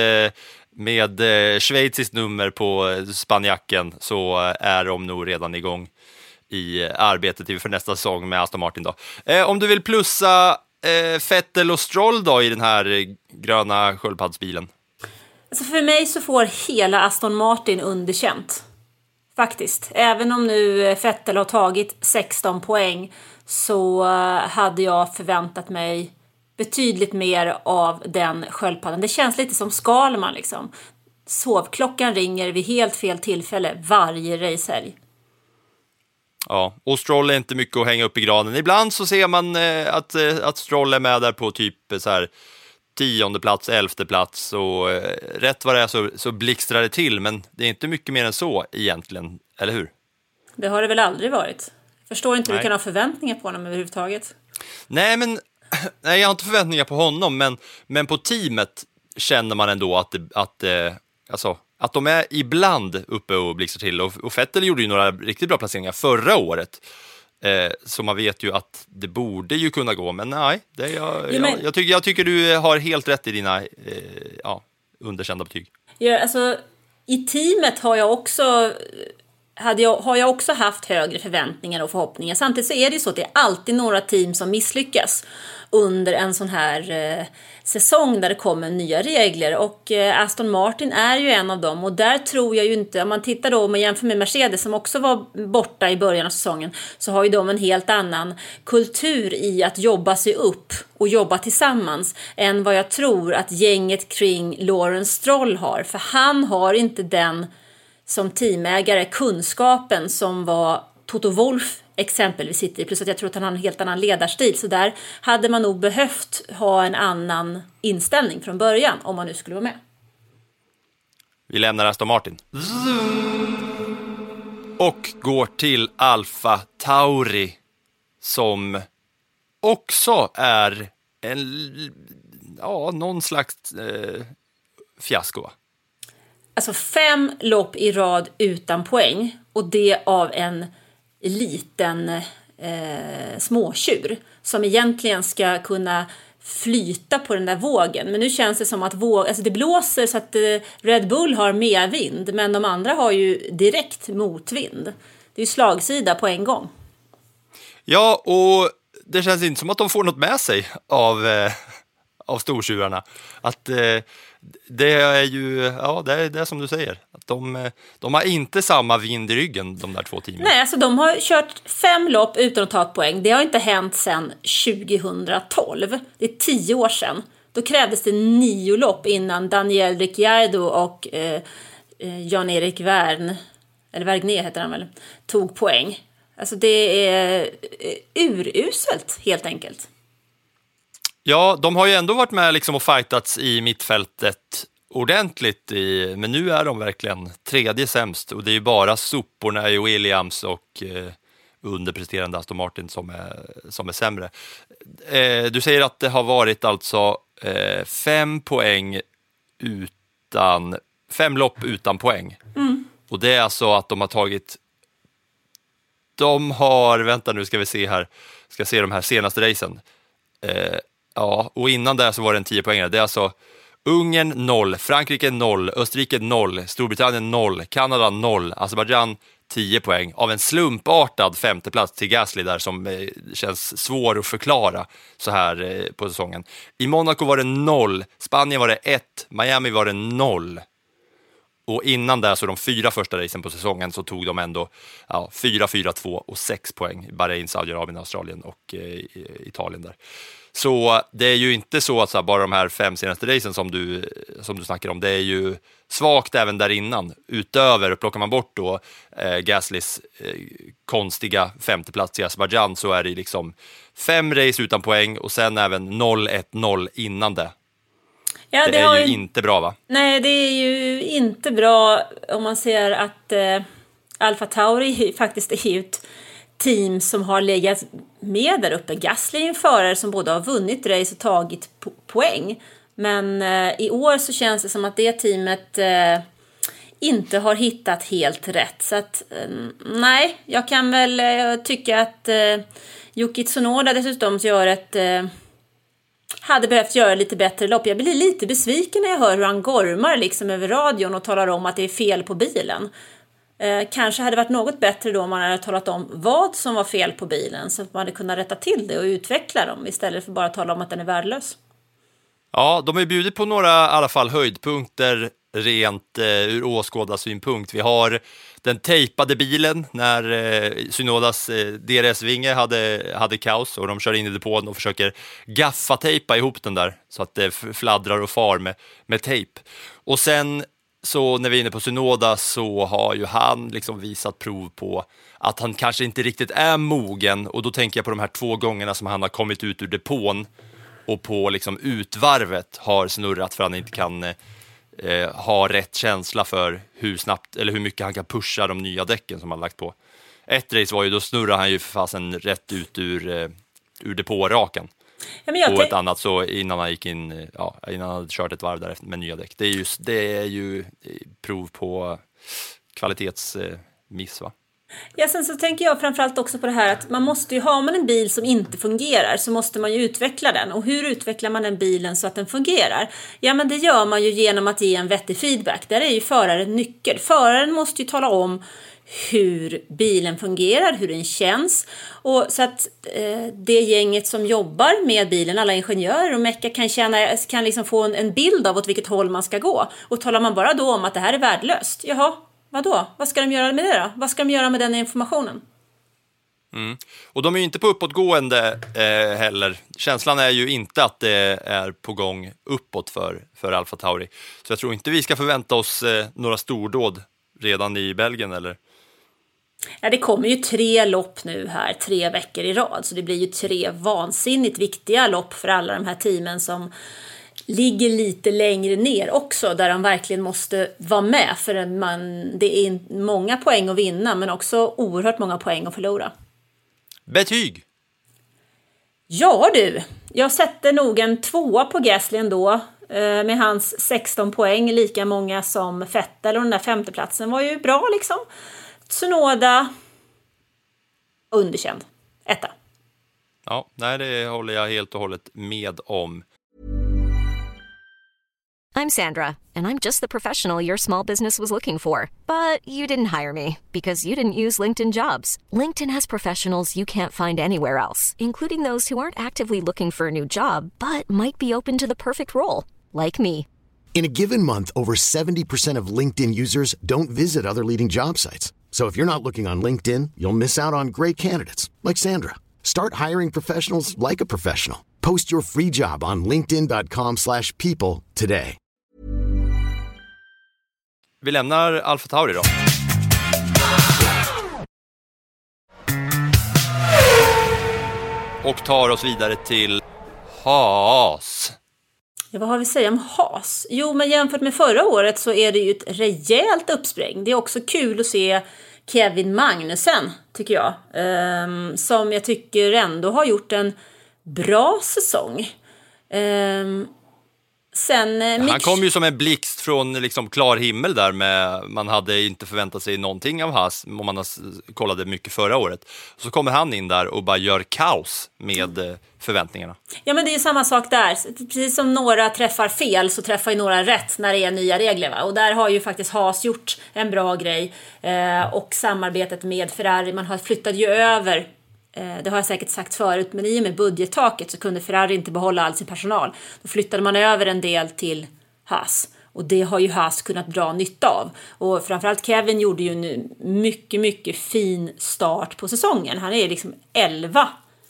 med schweiziskt nummer på spanjacken, så är de nog redan igång i arbetet inför nästa säsong med Aston Martin då. Om du vill plussa Vettel och Stroll då i den här gröna sköldpaddsbilen? Alltså för mig så får hela Aston Martin underkänt. Faktiskt. Även om nu Vettel har tagit 16 poäng så hade jag förväntat mig betydligt mer av den sköldpaddan. Det känns lite som Skalman liksom. Sovklockan ringer vid helt fel tillfälle varje racehelg. Ja, och Stroll är inte mycket att hänga upp i granen. Ibland så ser man att Stroll är med där på typ så här 10:e plats, 11:e plats, och rätt vad det är så blixtrar det till, men det är inte mycket mer än så egentligen, eller hur? Det har det väl aldrig varit. Förstår inte hur du kan ha förväntningar på honom överhuvudtaget. Nej, jag har inte förväntningar på honom, men på teamet känner man ändå att de är ibland uppe och blixtrar till, och Vettel gjorde ju några riktigt bra placeringar förra året. Så man vet ju att det borde ju kunna gå, men nej, jag tycker du har helt rätt i dina underkända betyg. Ja, alltså i teamet har jag också haft högre förväntningar och förhoppningar. Samtidigt så är det ju så att det är alltid några team som misslyckas under en sån här säsong där det kommer nya regler, och Aston Martin är ju en av dem, och där tror jag ju inte, om man tittar då, om man jämför med Mercedes som också var borta i början av säsongen, så har ju de en helt annan kultur i att jobba sig upp och jobba tillsammans än vad jag tror att gänget kring Lawrence Stroll har, för han har inte den som teamägare kunskapen som var Toto Wolff exempelvis sitter i, plus att jag tror att han har en helt annan ledarstil, så där hade man nog behövt ha en annan inställning från början om man nu skulle vara med. Vi lämnar Aston Martin och går till Alfa Tauri, som också är någon slags fiasko. Alltså 5 lopp i rad utan poäng, och det av en liten småtjur som egentligen ska kunna flyta på den där vågen. Men nu känns det som att det blåser så att Red Bull har medvind, men de andra har ju direkt motvind. Det är ju slagsida på en gång. Ja, och det känns inte som att de får något med sig av stortjurarna. Att det är ju, det är som du säger. Att de har inte samma vind i ryggen, de där två teamen. Nej, alltså de har kört 5 lopp utan att ta ett poäng. Det har inte hänt sedan 2012. Det är 10 år sedan. Då krävdes det 9 lopp innan Daniel Ricciardo och Jan-Erik Vergne heter han väl, tog poäng. Alltså det är uruselt helt enkelt. Ja, de har ju ändå varit med liksom och fightats i mittfältet ordentligt, men nu är de verkligen tredje sämst, och det är ju bara soporna i Williams och underpresterande Aston Martin som är sämre. Du säger att det har varit alltså 5 lopp utan poäng. Och det är alltså att vänta nu ska vi se här, ska se de här senaste racen. Och innan där så var det en 10 poängare. Det är alltså Ungern 0, Frankrike 0, Österrike 0, Storbritannien 0, Kanada 0, Azerbaijan 10 poäng av en slumpartad femteplats till Gasly där som känns svår att förklara så här på säsongen. I Monaco var det 0, Spanien var det 1, Miami var det 0. Och innan där så de 4 första racen på säsongen så tog de ändå 4, 4, 2 och 6 poäng. Bahrain, Saudiarabien, Australien och Italien där. Så det är ju inte så att bara de här 5 senaste racen som du snackar om, det är ju svagt även där innan. Utöver, plockar man bort då Gaslys konstiga femteplats i Azerbaijan, så är det liksom 5 race utan poäng och sen även 0-1-0 innan det. Ja, det är ju inte bra, va? Nej, det är ju inte bra om man ser att Alfa Tauri faktiskt är ju ett team som har legat med där uppe. Gasly är en förare som både har vunnit race och tagit poäng. Men i år så känns det som att det teamet inte har hittat helt rätt. Så att nej, jag kan väl tycka att Yuki Tsunoda dessutom hade behövt göra lite bättre lopp. Jag blir lite besviken när jag hör hur han gormar liksom över radion och talar om att det är fel på bilen. Kanske hade varit något bättre då om man hade talat om vad som var fel på bilen, så att man hade kunnat rätta till det och utveckla dem istället för bara tala om att den är värdelös. Ja, de har ju bjudit på några i alla fall höjdpunkter rent ur åskådarsynpunkt. Vi har den tejpade bilen när Tsunodas DRS-vinge hade kaos och de kör in i depån och försöker gaffatejpa ihop den där så att det fladdrar och far med tejp. Och sen så när vi är inne på Tsunoda så har ju han liksom visat prov på att han kanske inte riktigt är mogen, och då tänker jag på de här 2 gångerna som han har kommit ut ur depån och på liksom utvarvet har snurrat för att han inte kan ha rätt känsla för hur snabbt eller hur mycket han kan pusha de nya däcken som han lagt på. Ett race var ju, då snurrar han ju för fasen rätt ut ur depårakan. Ja, och ett annat så innan han gick in, innan han hade kört ett varv där med nya däck. Det är ju prov på kvalitetsmiss, va? Ja, sen så tänker jag framförallt också på det här att man måste ju, har man en bil som inte fungerar så måste man ju utveckla den. Och hur utvecklar man den bilen så att den fungerar? Ja, men det gör man ju genom att ge en vettig feedback. Där är ju föraren nyckel. Föraren måste ju tala om hur bilen fungerar, hur den känns, och så att det gänget som jobbar med bilen, alla ingenjörer och mecka kan liksom få en bild av åt vilket håll man ska gå. Och talar man bara då om att det här är värdelöst, jaha, vadå? Vad ska de göra med det då? Vad ska de göra med den informationen? Och de är ju inte på uppåtgående heller. Känslan är ju inte att det är på gång uppåt för Alfa Tauri. Så jag tror inte vi ska förvänta oss några stordåd redan i Belgien, eller? Ja, det kommer ju 3 lopp nu här, 3 veckor i rad. Så det blir ju 3 vansinnigt viktiga lopp för alla de här teamen som ligger lite längre ner också, där de verkligen måste vara med. För det är många poäng att vinna, men också oerhört många poäng att förlora. Betyg? Ja du, jag sätter nog en 2 på Gasly ändå. Med hans 16 poäng, lika många som Vettel, och den där 5:e platsen var ju bra liksom. Tsunoda underkänd. 1. Ja, nej, det håller jag helt och hållet med om. I'm Sandra, and I'm just the professional your small business was looking for. But you didn't hire me because you didn't use LinkedIn Jobs. LinkedIn has professionals you can't find anywhere else, including those who aren't actively looking for a new job, but might be open to the perfect role, like me. In a given month, over 70% of LinkedIn users don't visit other leading job sites. So if you're not looking on LinkedIn, you'll miss out on great candidates like Sandra. Start hiring professionals like a professional. Post your free job on linkedin.com/people today. Vi lämnar Alpha Tauri då. Och tar oss vidare till Haas. Ja, vad har vi att säga om Haas? Jo, men jämfört med förra året så är det ju ett rejält uppspräng. Det är också kul att se Kevin Magnussen, tycker jag. Som jag tycker ändå har gjort en bra säsong. Han kom ju som en blixt från liksom klar himmel där med, man hade inte förväntat sig någonting av Haas om man kollade mycket förra året. Så kommer han in där och bara gör kaos med förväntningarna. Ja, men det är ju samma sak där. Precis som några träffar fel så träffar ju några rätt när det är nya regler, va? Och där har ju faktiskt Haas gjort en bra grej. Och samarbetet med Ferrari, man har flyttat ju över. Det har jag säkert sagt förut, men i och med budgettaket så kunde Ferrari inte behålla all sin personal. Då flyttade man över en del till Haas. Och det har ju Haas kunnat dra nytta av. Och framförallt Kevin gjorde ju en mycket, mycket fin start på säsongen. Han är liksom 11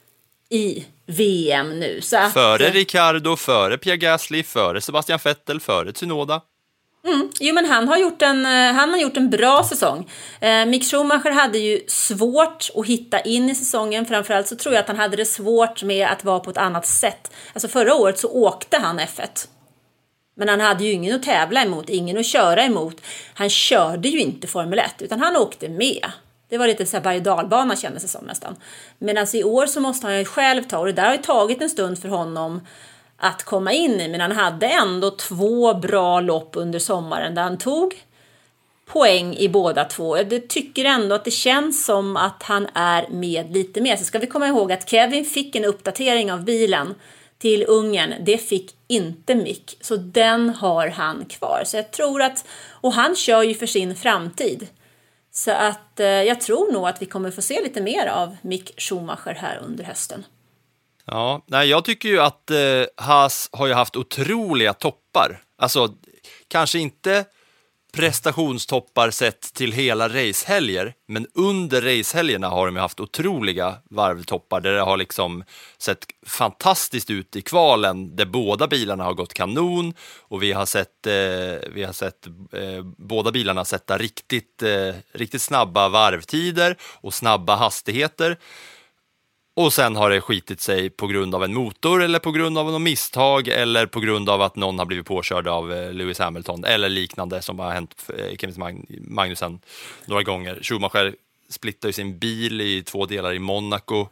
i VM nu. Så att, före Ricciardo, före Pierre Gasly, före Sebastian Vettel, före Tsunoda. Jo, men han har gjort en bra säsong. Mick Schumacher hade ju svårt att hitta in i säsongen. Framförallt så tror jag att han hade det svårt med att vara på ett annat sätt. Alltså förra året så åkte han F1. Men han hade ju ingen att tävla emot, ingen att köra emot. Han körde ju inte Formel 1, utan han åkte med. Det var lite så här berg- och dalbana, kändes det som nästan. Men alltså i år så måste han ju själv ta, och det där har ju tagit en stund för honom att komma in i, men han hade ändå 2 bra lopp under sommaren där han tog poäng i båda 2. Jag tycker ändå att det känns som att han är med lite mer. Så ska vi komma ihåg att Kevin fick en uppdatering av bilen till Ungern. Det fick inte Mick, så den har han kvar. Så jag tror att, och han kör ju för sin framtid. Så att jag tror nog att vi kommer få se lite mer av Mick Schumacher här under hösten. Ja, nej, jag tycker ju att Haas har ju haft otroliga toppar. Alltså, kanske inte prestationstoppar sett till hela racehelger, men under racehelgerna har de ju haft otroliga varvtoppar där det har liksom sett fantastiskt ut i kvalen, där båda bilarna har gått kanon, och vi har sett båda bilarna sätta riktigt snabba varvtider och snabba hastigheter. Och sen har det skitit sig på grund av en motor eller på grund av något misstag eller på grund av att någon har blivit påkörd av Lewis Hamilton eller liknande som har hänt för Kevin Magnussen några gånger. Schumacher splittade ju sin bil i 2 delar i Monaco.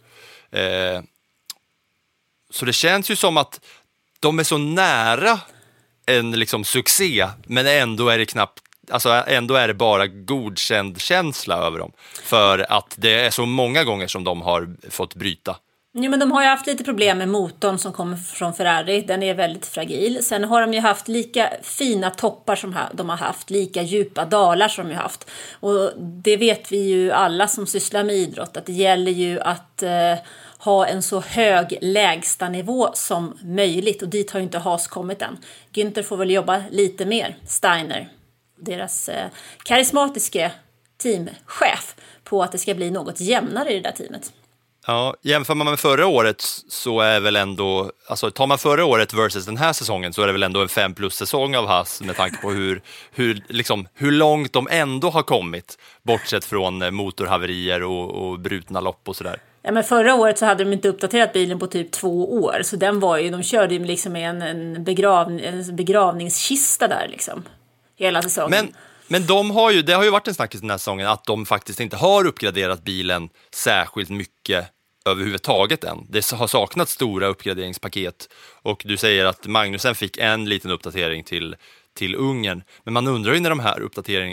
Så det känns ju som att de är så nära en liksom succé, men ändå är det knappt. Alltså ändå är det bara godkänd känsla över dem. För att det är så många gånger som de har fått bryta. Ja, men de har ju haft lite problem med motorn som kommer från Ferrari. Den är väldigt fragil. Sen har de ju haft lika fina toppar som de har haft. Lika djupa dalar som de har haft. Och det vet vi ju alla som sysslar med idrott. Att det gäller ju att ha en så hög lägsta nivå som möjligt. Och dit har ju inte Haas kommit än. Günther får väl jobba lite mer. Steiner, deras karismatiska teamchef, på att det ska bli något jämnare i det där teamet. Ja, jämför man med förra året så är väl ändå, alltså tar man förra året versus den här säsongen så är det väl ändå en 5+-säsong av Haas med tanke på hur långt de ändå har kommit, bortsett från motorhaverier och brutna lopp och sådär. Ja, men förra året så hade de inte uppdaterat bilen på typ 2 år, så de körde ju liksom med en begravningskista där liksom hela säsongen. Men det har ju varit en snackis den här säsongen att de faktiskt inte har uppgraderat bilen särskilt mycket överhuvudtaget än. Det har saknats stora uppgraderingspaket, och du säger att Magnussen fick en liten uppdatering till Ungern. Men man undrar ju när de här uppdateringarna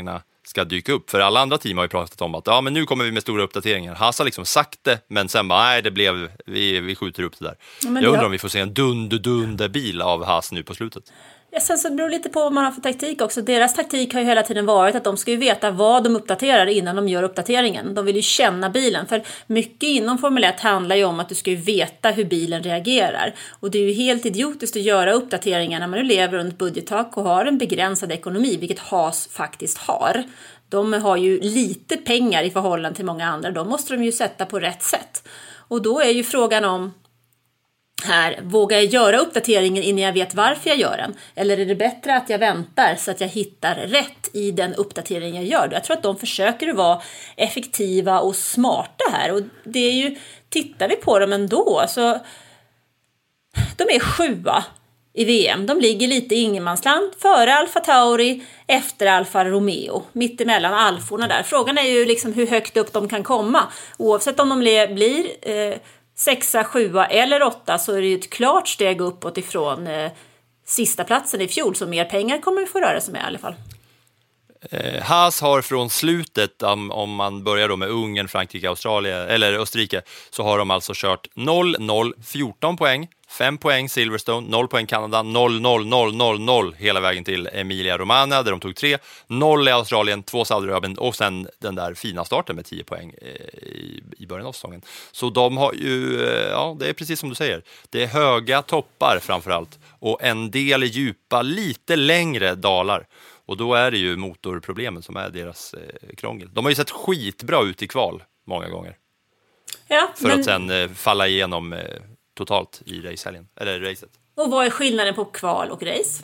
ska dyka upp. För alla andra team har ju pratat om att men nu kommer vi med stora uppdateringar. Haas har liksom sagt det, men sen bara nej, det blev, vi skjuter upp det där. Jag undrar om vi får se en dunder-bil av Haas nu på slutet. Ja, sen så beror det lite på vad man har för taktik också. Deras taktik har ju hela tiden varit att de ska ju veta vad de uppdaterar innan de gör uppdateringen. De vill ju känna bilen. För mycket inom Formel 1 handlar ju om att du ska ju veta hur bilen reagerar. Och det är ju helt idiotiskt att göra uppdateringar när man nu lever under budgettak och har en begränsad ekonomi, vilket Haas faktiskt har. De har ju lite pengar i förhållande till många andra. De måste de ju sätta på rätt sätt. Och då är ju frågan om här, vågar jag göra uppdateringen innan jag vet varför jag gör den? Eller är det bättre att jag väntar så att jag hittar rätt i den uppdatering jag gör? Jag tror att de försöker vara effektiva och smarta här. Och det är ju, tittar vi på dem ändå så de är 7:a i VM. De ligger lite i ingenmansland före Alfa Tauri, efter Alfa Romeo. Mittemellan alforna där. Frågan är ju liksom hur högt upp de kan komma. Oavsett om de blir 6:a, 7:a eller 8:a så är det ju ett klart steg uppåt ifrån sista platsen i fjol. Så mer pengar kommer vi få röra sig med i alla fall. Haas har från slutet, om man börjar då med Ungern, Frankrike, Australien eller Österrike, så har de alltså kört 0-0, 14 poäng, 5 poäng Silverstone, 0 poäng Kanada, 0-0-0-0-0 hela vägen till Emilia Romagna där de tog 3, 0 i Australien, 2 Saudiarabien och sen den där fina starten med 10 poäng i början av säsongen. Så de har ju, det är precis som du säger, det är höga toppar framförallt och en del djupa, lite längre dalar. Och då är det ju motorproblemen som är deras krångel. De har ju sett skitbra ut i kval många gånger. Ja, för att sen falla igenom totalt i racehelgen, eller racet. Och vad är skillnaden på kval och race?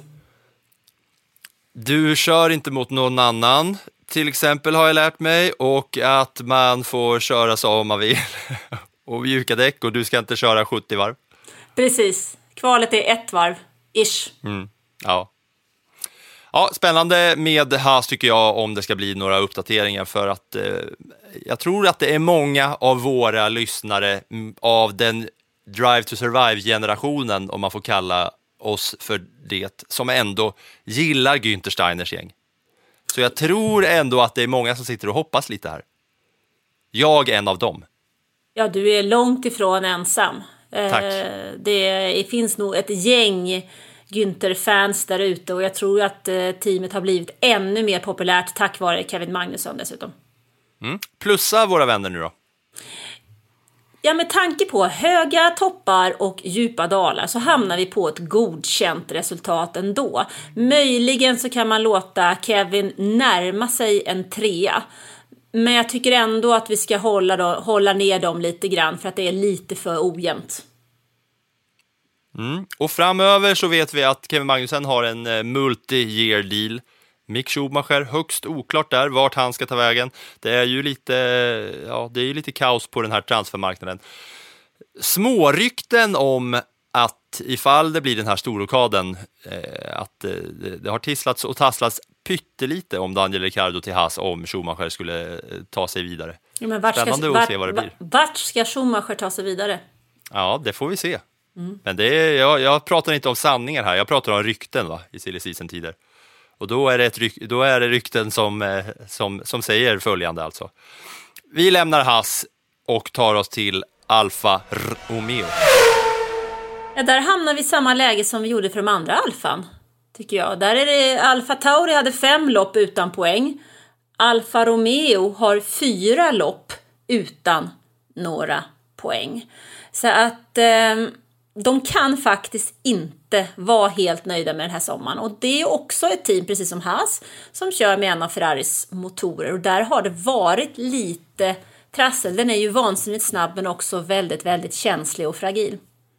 Du kör inte mot någon annan, till exempel har jag lärt mig. Och att man får köra så om man vill. Och mjuka däck och du ska inte köra 70 varv. Precis, kvalet är 1 varv, ish. Ja. Ja, spännande med Haas tycker jag om det ska bli några uppdateringar för att jag tror att det är många av våra lyssnare av den Drive to Survive-generationen, om man får kalla oss för det, som ändå gillar Günther Steiners gäng. Så jag tror ändå att det är många som sitter och hoppas lite här. Jag är en av dem. Ja, du är långt ifrån ensam. Tack. Det finns nog ett gäng Günther-fans där ute och jag tror att teamet har blivit ännu mer populärt tack vare Kevin Magnusson dessutom. Plussa våra vänner nu då. Ja, med tanke på höga toppar och djupa dalar så hamnar vi på ett godkänt resultat ändå. Möjligen så kan man låta Kevin närma sig en 3. Men jag tycker ändå att vi ska hålla ner dem lite grann för att det är lite för ojämnt. Och framöver så vet vi att Kevin Magnussen har en multi-year deal. Mick Schumacher, högst oklart där vart han ska ta vägen. Det är ju lite kaos på den här transfermarknaden. Smårykten om att ifall det blir den här storrokaden att det har tisslats och tasslats pyttelite om Daniel Ricciardo till Haas om Schumacher skulle ta sig vidare. Ja, men spännande att se vad det blir. Vart ska Schumacher ta sig vidare? Ja, det får vi se. Men det är, jag pratar inte om sanningar här, jag pratar om rykten i silly season-tider. Och då är det rykten som säger följande alltså. Vi lämnar Haas och tar oss till Alfa Romeo. Ja, där hamnar vi i samma läge som vi gjorde för de andra Alfan, tycker jag. Där är det Alfa Tauri hade 5 lopp utan poäng. Alfa Romeo har 4 lopp utan några poäng. Så att de kan faktiskt inte vara helt nöjda med den här sommaren. Och det är också ett team, precis som Haas, som kör med en av Ferraris motorer. Och där har det varit lite trassel. Den är ju vansinnigt snabb men också väldigt, väldigt känslig och fragil.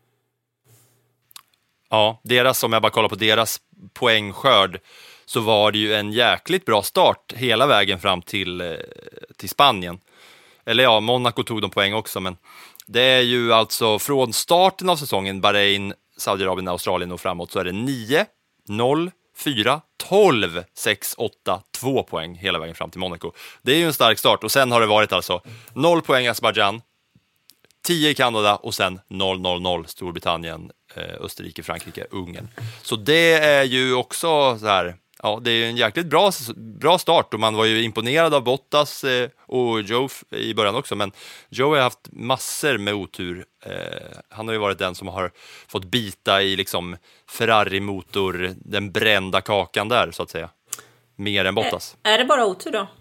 Ja, om jag bara kollar på deras poängskörd så var det ju en jäkligt bra start hela vägen fram till Spanien. Eller ja, Monaco tog de poäng också, men det är ju alltså från starten av säsongen, Bahrain, Saudiarabien, Australien och framåt, så är det 9, 0, 4, 12, 6, 8, 2 poäng hela vägen fram till Monaco. Det är ju en stark start och sen har det varit alltså 0 poäng Azerbaijan, 10 i Kanada och sen 0-0-0 Storbritannien, Österrike, Frankrike, Ungern. Så det är ju också så här, Ja, det är en jäkligt bra start och man var ju imponerad av Bottas och Joe i början också, men Joe har haft massor med otur. Han har ju varit den som har fått bita i liksom Ferrari-motor, den brända kakan där så att säga. Mer än Bottas. Är det bara otur då?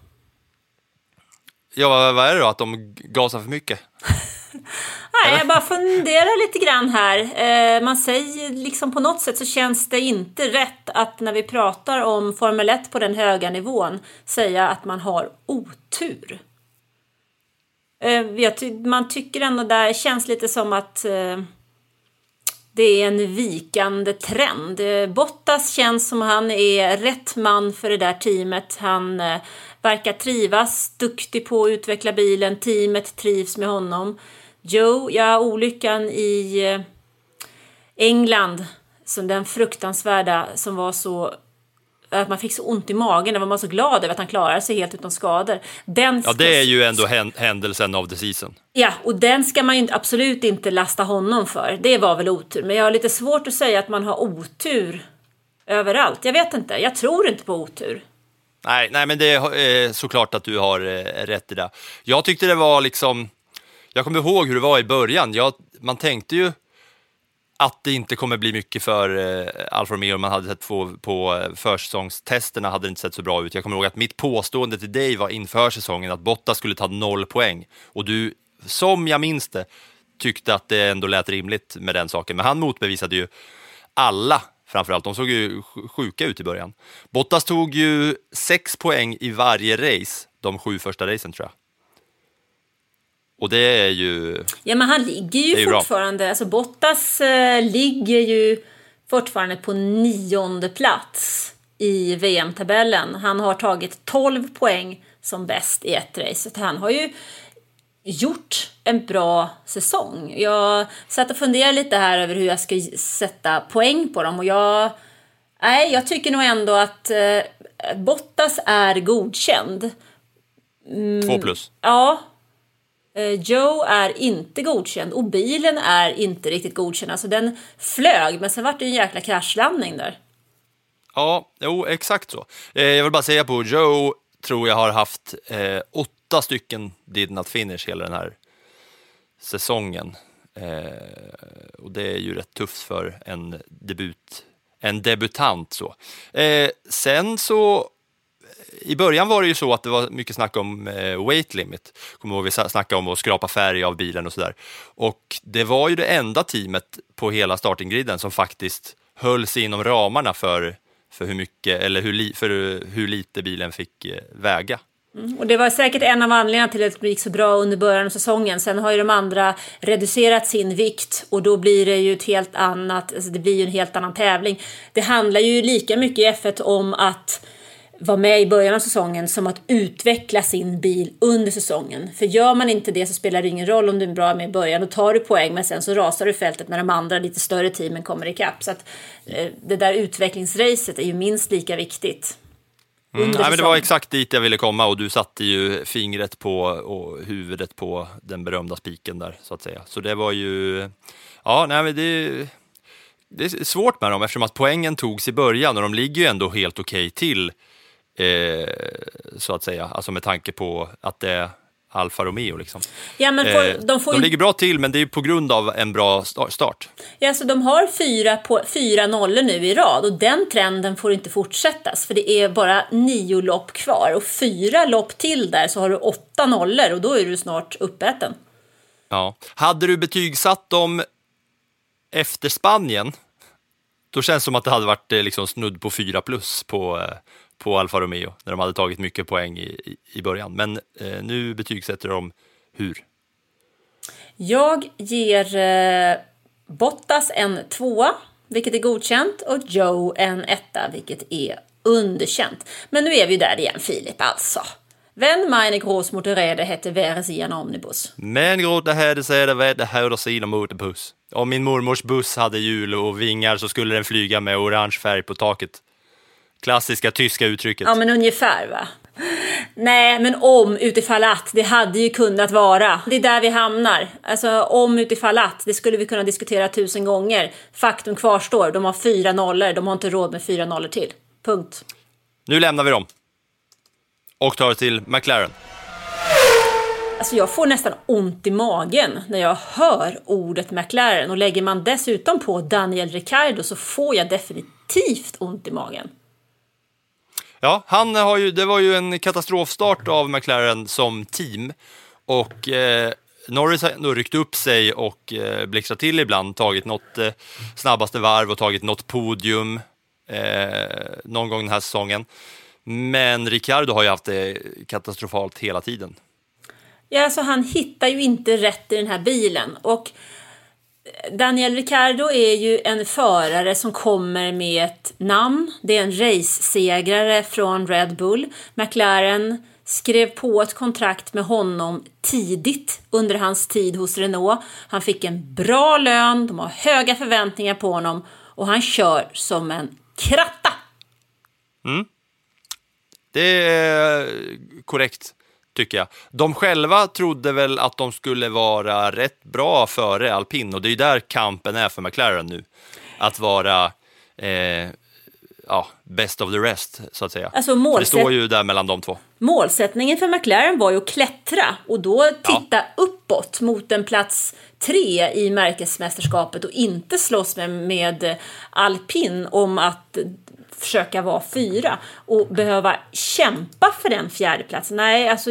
Ja, vad är det då? Att de gasar för mycket? Nej, jag bara funderar lite grann här. Man säger liksom på något sätt så känns det inte rätt att när vi pratar om Formel 1 på den höga nivån säga att man har otur. Man tycker ändå där känns lite som att det är en vikande trend. Bottas känns som han är rätt man för det där teamet. Han verkar trivas, duktig på att utveckla bilen. Teamet trivs med honom. Joe, olyckan i England, som den fruktansvärda som var så att man fick så ont i magen, där var man så glad över att han klarade sig helt utan skador. Det är ju ändå händelsen av the season. Ja, och den ska man ju absolut inte lasta honom för. Det var väl otur, men jag har lite svårt att säga att man har otur överallt. Jag vet inte, jag tror inte på otur. Nej, men det är såklart att du har rätt i det. Jag tyckte det var liksom... Jag kommer ihåg hur det var i början. Man tänkte ju att det inte kommer bli mycket för Alfa Romeo. Man hade sett på försäsongstesterna hade det inte sett så bra ut. Jag kommer ihåg att mitt påstående till dig var inför säsongen att Bottas skulle ta 0 poäng. Och du, som jag minns det, tyckte att det ändå lät rimligt med den saken. Men han motbevisade ju alla, framförallt. De såg ju sjuka ut i början. Bottas tog ju 6 poäng i varje race, de 7 första racen tror jag. Och det är ju... Ja, men han ligger ju fortfarande... Bra. Alltså Bottas ligger ju fortfarande på 9:e plats i VM-tabellen. Han har tagit 12 poäng som bäst i ett race. Så han har ju gjort en bra säsong. Jag satt och funderade lite här över hur jag ska sätta poäng på dem. Och jag tycker nog ändå att Bottas är godkänd. 2+. Ja. Joe är inte godkänd och bilen är inte riktigt godkänd. Alltså den flög, men sen var det en jäkla kraschlandning där. Ja, exakt så. Jag vill bara säga på Joe tror jag har haft 8 stycken did not finish hela den här säsongen. Och det är ju rätt tufft för en debutant så. Sen så i början var det ju så att det var mycket snack om weight limit. Kommer ihåg vi snackade om att skrapa färg av bilen och sådär. Och det var ju det enda teamet på hela startinggriden som faktiskt höll sig inom ramarna för hur mycket eller hur lite bilen fick väga. Och det var säkert en av anledningarna till att det gick så bra under början av säsongen. Sen har ju de andra reducerat sin vikt och då blir det ju ett helt annat, alltså det blir ju en helt annan tävling. Det handlar ju lika mycket i F1 om att vara med i början av säsongen som att utveckla sin bil under säsongen. För gör man inte det så spelar det ingen roll om du är bra med i början. Då tar du poäng men sen så rasar du fältet när de andra lite större teamen kommer ikapp. Så att det där utvecklingsracet är ju minst lika viktigt. Nej, men det var exakt dit jag ville komma och du satte ju fingret på och huvudet på den berömda spiken där så att säga. Så det var ju... Ja, nej men det är svårt med dem eftersom att poängen togs i början och de ligger ju ändå helt okej till så att säga. Alltså med tanke på att det är Alfa Romeo liksom. Ja, men de ligger bra till men det är på grund av en bra start. Ja, så de har 4 nollor nu i rad och den trenden får inte fortsättas för det är bara 9 lopp kvar och 4 lopp till där så har du 8 nollor och då är du snart uppäten. Ja. Hade du betygsatt dem efter Spanien då känns det som att det hade varit liksom snudd på 4+ på Alfa Romeo när de hade tagit mycket poäng i början. Men nu betygsätter de hur? Jag ger Bottas en 2, vilket är godkänt, och Joe en 1, vilket är underkänt. Men nu är vi där igen, Filip, alltså. Wenn meine Großmutter rede hätte wäre sie en omnibus. Men Großmutter hade säger det hörde sina motorbuss. Om min mormors buss hade hjul och vingar så skulle den flyga med orange färg på taket. Klassiska tyska uttrycket. Ja, men ungefär va? Nej, men om utifall att det hade ju kunnat vara. Det är där vi hamnar. Alltså om utifall att det skulle vi kunna diskutera 1000 gånger. Faktum kvarstår, de har 4 nollor. De har inte råd med 4 nollor till. Punkt. Nu lämnar vi dem och tar till McLaren. Alltså jag får nästan ont i magen när jag hör ordet McLaren, och lägger man dessutom på Daniel Ricciardo så får jag definitivt ont i magen. Ja, det var ju en katastrofstart av McLaren som team, och Norris har ändå ryckt upp sig och blixtrat till ibland, tagit något snabbaste varv och tagit något podium någon gång den här säsongen. Men Ricciardo har ju haft det katastrofalt hela tiden. Ja, alltså han hittar ju inte rätt i den här bilen, och Daniel Ricciardo är ju en förare som kommer med ett namn. Det är en race-segrare från Red Bull. McLaren skrev på ett kontrakt med honom tidigt under hans tid hos Renault. Han fick en bra lön, de har höga förväntningar på honom, och han kör som en kratta. Det är korrekt, tycker jag. De själva trodde väl att de skulle vara rätt bra före Alpin, och det är ju där kampen är för McLaren nu. Att vara best of the rest, så att säga. Alltså det står ju där mellan de två. Målsättningen för McLaren var ju att klättra och då titta uppåt mot en plats 3 i märkesmästerskapet, och inte slåss med Alpin om att försöka vara 4 och behöva kämpa för den 4:e platsen. Nej, alltså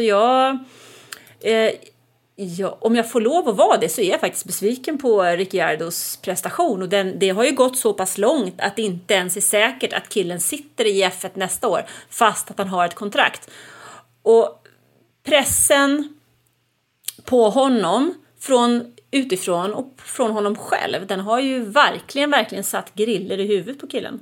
om jag får lov att vara det, så är jag faktiskt besviken på Ricciardos prestation, och det har ju gått så pass långt att det inte ens är säkert att killen sitter i F1 nästa år, fast att han har ett kontrakt. Och pressen på honom utifrån och från honom själv, den har ju verkligen satt griller i huvudet på killen.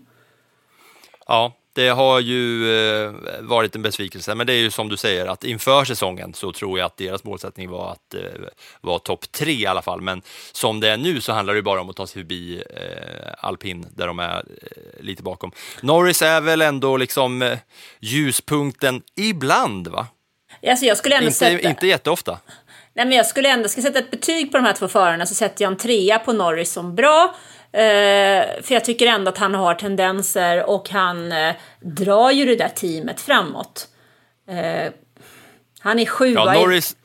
Ja, det har ju varit en besvikelse, men det är ju som du säger, att inför säsongen så tror jag att deras målsättning var att vara topp 3 i alla fall, men som det är nu så handlar det bara om att ta sig förbi Alpin där de är lite bakom. Norris är väl ändå liksom ljuspunkten ibland, va? Alltså jag skulle ändå inte jätteofta. Nej, men jag ska sätta ett betyg på de här 2 förarna, så sätter jag en 3 på Norris som bra. För jag tycker ändå att han har tendenser, och han drar ju det där teamet framåt. Han är 7 han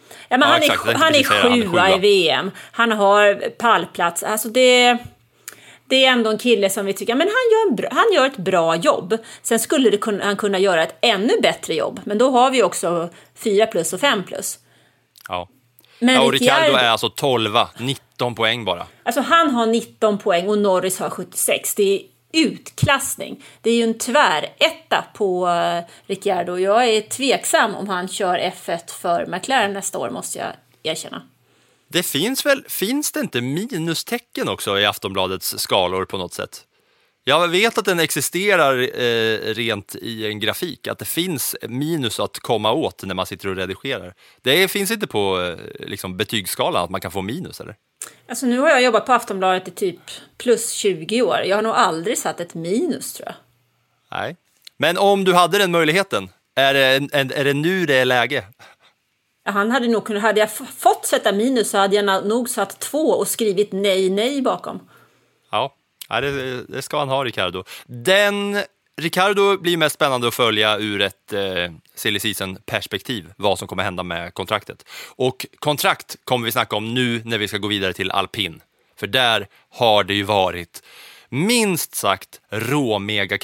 är 7 i VM. Han har pallplats. Alltså det är ändå en kille som vi tycker, men han gör ett bra jobb. Sen skulle han kunna göra ett ännu bättre jobb, men då har vi också 4+ och 5+. Ja. Men och Ricciardo är alltså 19 poäng bara. Alltså han har 19 poäng och Norris har 76. Det är utklassning. Det är ju en tväretta på Ricciardo. Jag är tveksam om han kör F1 för McLaren nästa år, måste jag erkänna. Det finns det inte minustecken också i Aftonbladets skalor på något sätt? Jag vet att den existerar rent i en grafik, att det finns minus att komma åt när man sitter och redigerar. Det finns inte på liksom, betygsskalan att man kan få minus, eller? Alltså nu har jag jobbat på Aftonbladet i typ plus 20 år. Jag har nog aldrig satt ett minus, tror jag. Nej, men om du hade den möjligheten, är det nu det är läge? Hade jag fått sätta minus, så hade jag nog satt 2 och skrivit nej bakom. Ja. Ja, det ska han ha, Ricciardo. Ricciardo blir mest spännande att följa ur ett silly season-perspektiv, vad som kommer hända med kontraktet. Och kontrakt kommer vi snacka om nu när vi ska gå vidare till Alpin. För där har det ju varit minst sagt råmega.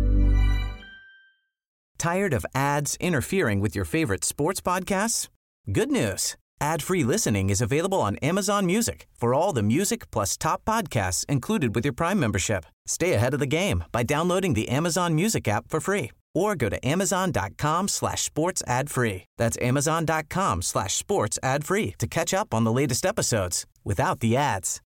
Tired of ads interfering with your favorite sports podcasts? Good news. Ad-free listening is available on Amazon Music for all the music plus top podcasts included with your Prime membership. Stay ahead of the game by downloading the Amazon Music app for free or go to amazon.com/sports ad free. That's amazon.com/sports ad free to catch up on the latest episodes without the ads.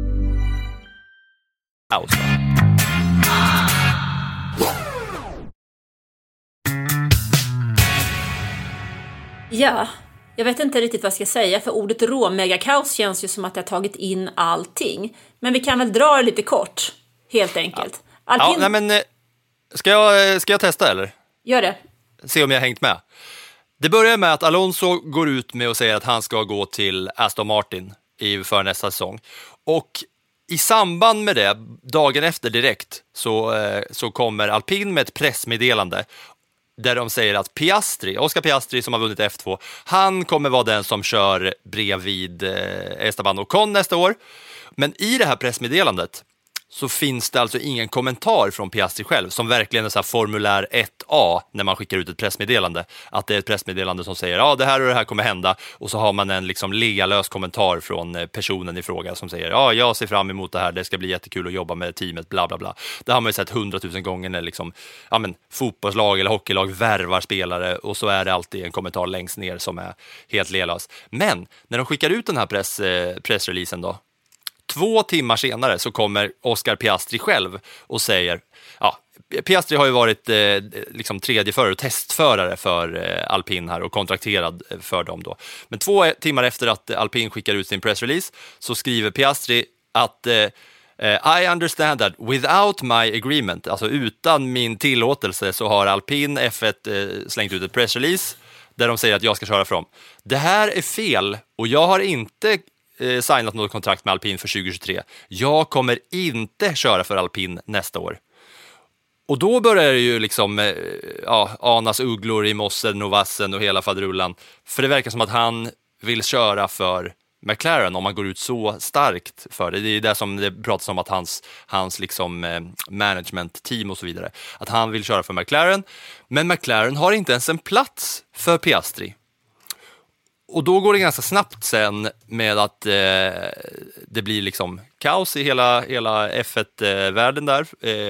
Ja. Jag vet inte riktigt vad jag ska säga, för ordet råmegakaos känns ju som att jag tagit in allting. Men vi kan väl dra det lite kort, helt enkelt. Alpin... Ja, nej, men ska jag testa, eller? Gör det. Se om jag har hängt med. Det börjar med att Alonso går ut med att säga att han ska gå till Aston Martin för nästa säsong. Och i samband med det, dagen efter direkt, så kommer Alpin med ett pressmeddelande där de säger att Oscar Piastri som har vunnit F2, han kommer vara den som kör bredvid Esteban Ocon nästa år. Men i det här pressmeddelandet så finns det alltså ingen kommentar från Piastri själv, som verkligen är så här formulär 1A när man skickar ut ett pressmeddelande. Att det är ett pressmeddelande som säger ja, det här och det här kommer hända, och så har man en liksom legalös kommentar från personen i fråga som säger ja, jag ser fram emot det här, det ska bli jättekul att jobba med teamet, bla bla bla. Det har man ju sett 100 000 gånger när liksom, fotbollslag eller hockeylag värvar spelare, och så är det alltid en kommentar längst ner som är helt legalös. Men när de skickar ut den här pressreleasen då, 2 timmar senare så kommer Oscar Piastri själv och säger, Piastri har ju varit liksom tredje förare och testförare för Alpin här och kontrakterad för dem då. Men 2 timmar efter att Alpin skickar ut sin pressrelease så skriver Piastri att I understand that without my agreement, alltså utan min tillåtelse, så har Alpin F1 slängt ut ett pressrelease där de säger att jag ska köra för dem. Det här är fel, och jag har inte signat något kontrakt med Alpin för 2023. Jag kommer inte köra för Alpin nästa år. Och då börjar det ju liksom anas ugglor i mossen och vassen och hela faderullan. För det verkar som att han vill köra för McLaren om man går ut så starkt för det. Det är det som det pratas om, att hans liksom management-team och så vidare. Att han vill köra för McLaren. Men McLaren har inte ens en plats för Piastri. Och då går det ganska snabbt sen med att det blir liksom kaos i hela F1-världen där.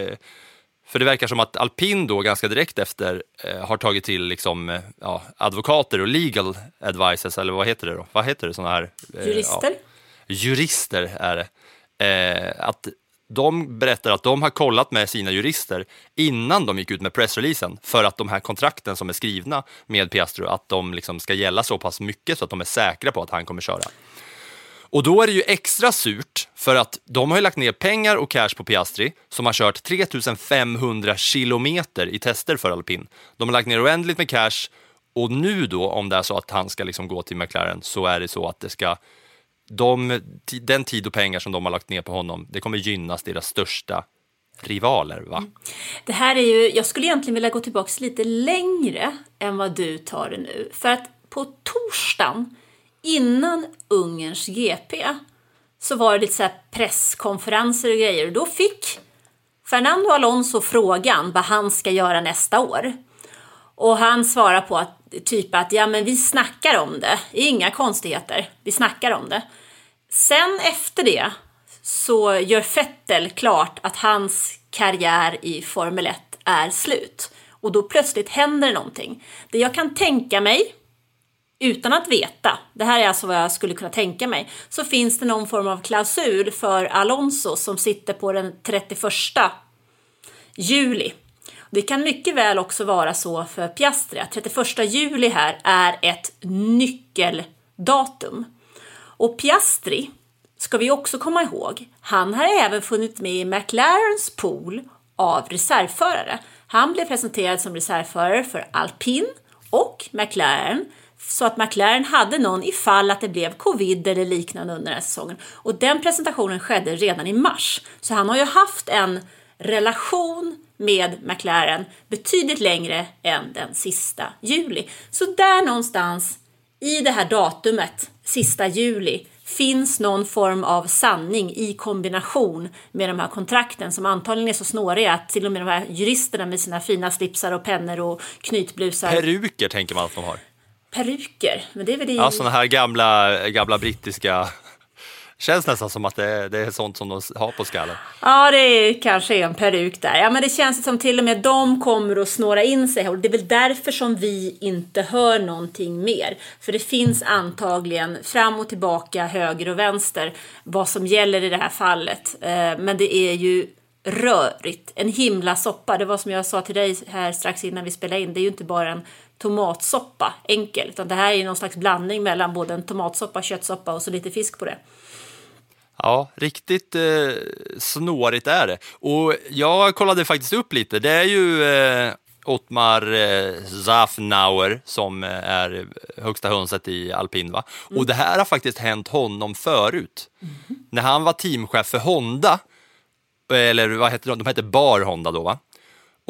För det verkar som att Alpin då ganska direkt efter har tagit till liksom, advokater och legal advices, eller vad heter det då? Vad heter det, såna här? Jurister? Jurister är det. Att de berättar att de har kollat med sina jurister innan de gick ut med pressreleasen, för att de här kontrakten som är skrivna med Piastri, att de liksom ska gälla så pass mycket så att de är säkra på att han kommer köra. Och då är det ju extra surt, för att de har ju lagt ner pengar och cash på Piastri som har kört 3500 kilometer i tester för Alpin. De har lagt ner oändligt med cash, och nu då, om det är så att han ska liksom gå till McLaren, så är det så att det ska den tid och pengar som de har lagt ner på honom, det kommer gynnas deras största rivaler, va? Det här är ju, jag skulle egentligen vilja gå tillbaka lite längre än vad du tar det nu. För att på torsdagen innan Ungerns GP så var det lite så här presskonferenser och grejer. Och då fick Fernando Alonso frågan vad han ska göra nästa år. Och han svarar på att men vi snackar om det. Det är inga konstigheter. Vi snackar om det. Sen efter det så gör Vettel klart att hans karriär i Formel 1 är slut. Och då plötsligt händer det någonting. Det jag kan tänka mig, utan att veta, det här är alltså vad jag skulle kunna tänka mig, så finns det någon form av klausul för Alonso som sitter på den 31 juli. Det kan mycket väl också vara så för Piastri att 31 juli här är ett nyckeldatum. Och Piastri, ska vi också komma ihåg, han har även funnits med i McLarens pool av reservförare. Han blev presenterad som reservförare för Alpin och McLaren, så att McLaren hade någon ifall att det blev covid eller liknande under den här säsongen. Och den presentationen skedde redan i mars. Så han har ju haft en relation med McLaren betydligt längre än den sista juli. Så där någonstans i det här datumet, sista juli, finns någon form av sanning i kombination med de här kontrakten som antagligen är så snåriga att till och med de här juristerna med sina fina slipsar och pennor och knytblusar. Peruker tänker man att de har. Peruker? Men det är väl det... Ja, såna här gamla brittiska... Känns nästan som att det är sånt som de har på skallen. Ja, det är kanske en peruk där. Ja, men det känns som till och med de kommer att snåra in sig. Och det är väl därför som vi inte hör någonting mer. För det finns antagligen fram och tillbaka, höger och vänster, vad som gäller i det här fallet. Men det är ju rörigt. En himla soppa. Det var som jag sa till dig här strax innan vi spelade in. Det är ju inte bara en tomatsoppa, enkel. Utan det här är någon slags blandning mellan både en tomatsoppa, köttsoppa och så lite fisk på det. Ja, riktigt snårigt är det. Och jag kollade faktiskt upp lite. Det är ju Ottmar Zafnauer som är högsta hönset i Alpin, va? Och det här har faktiskt hänt honom förut. När han var teamchef för Honda, eller vad heter de? De heter Bar Honda då, va?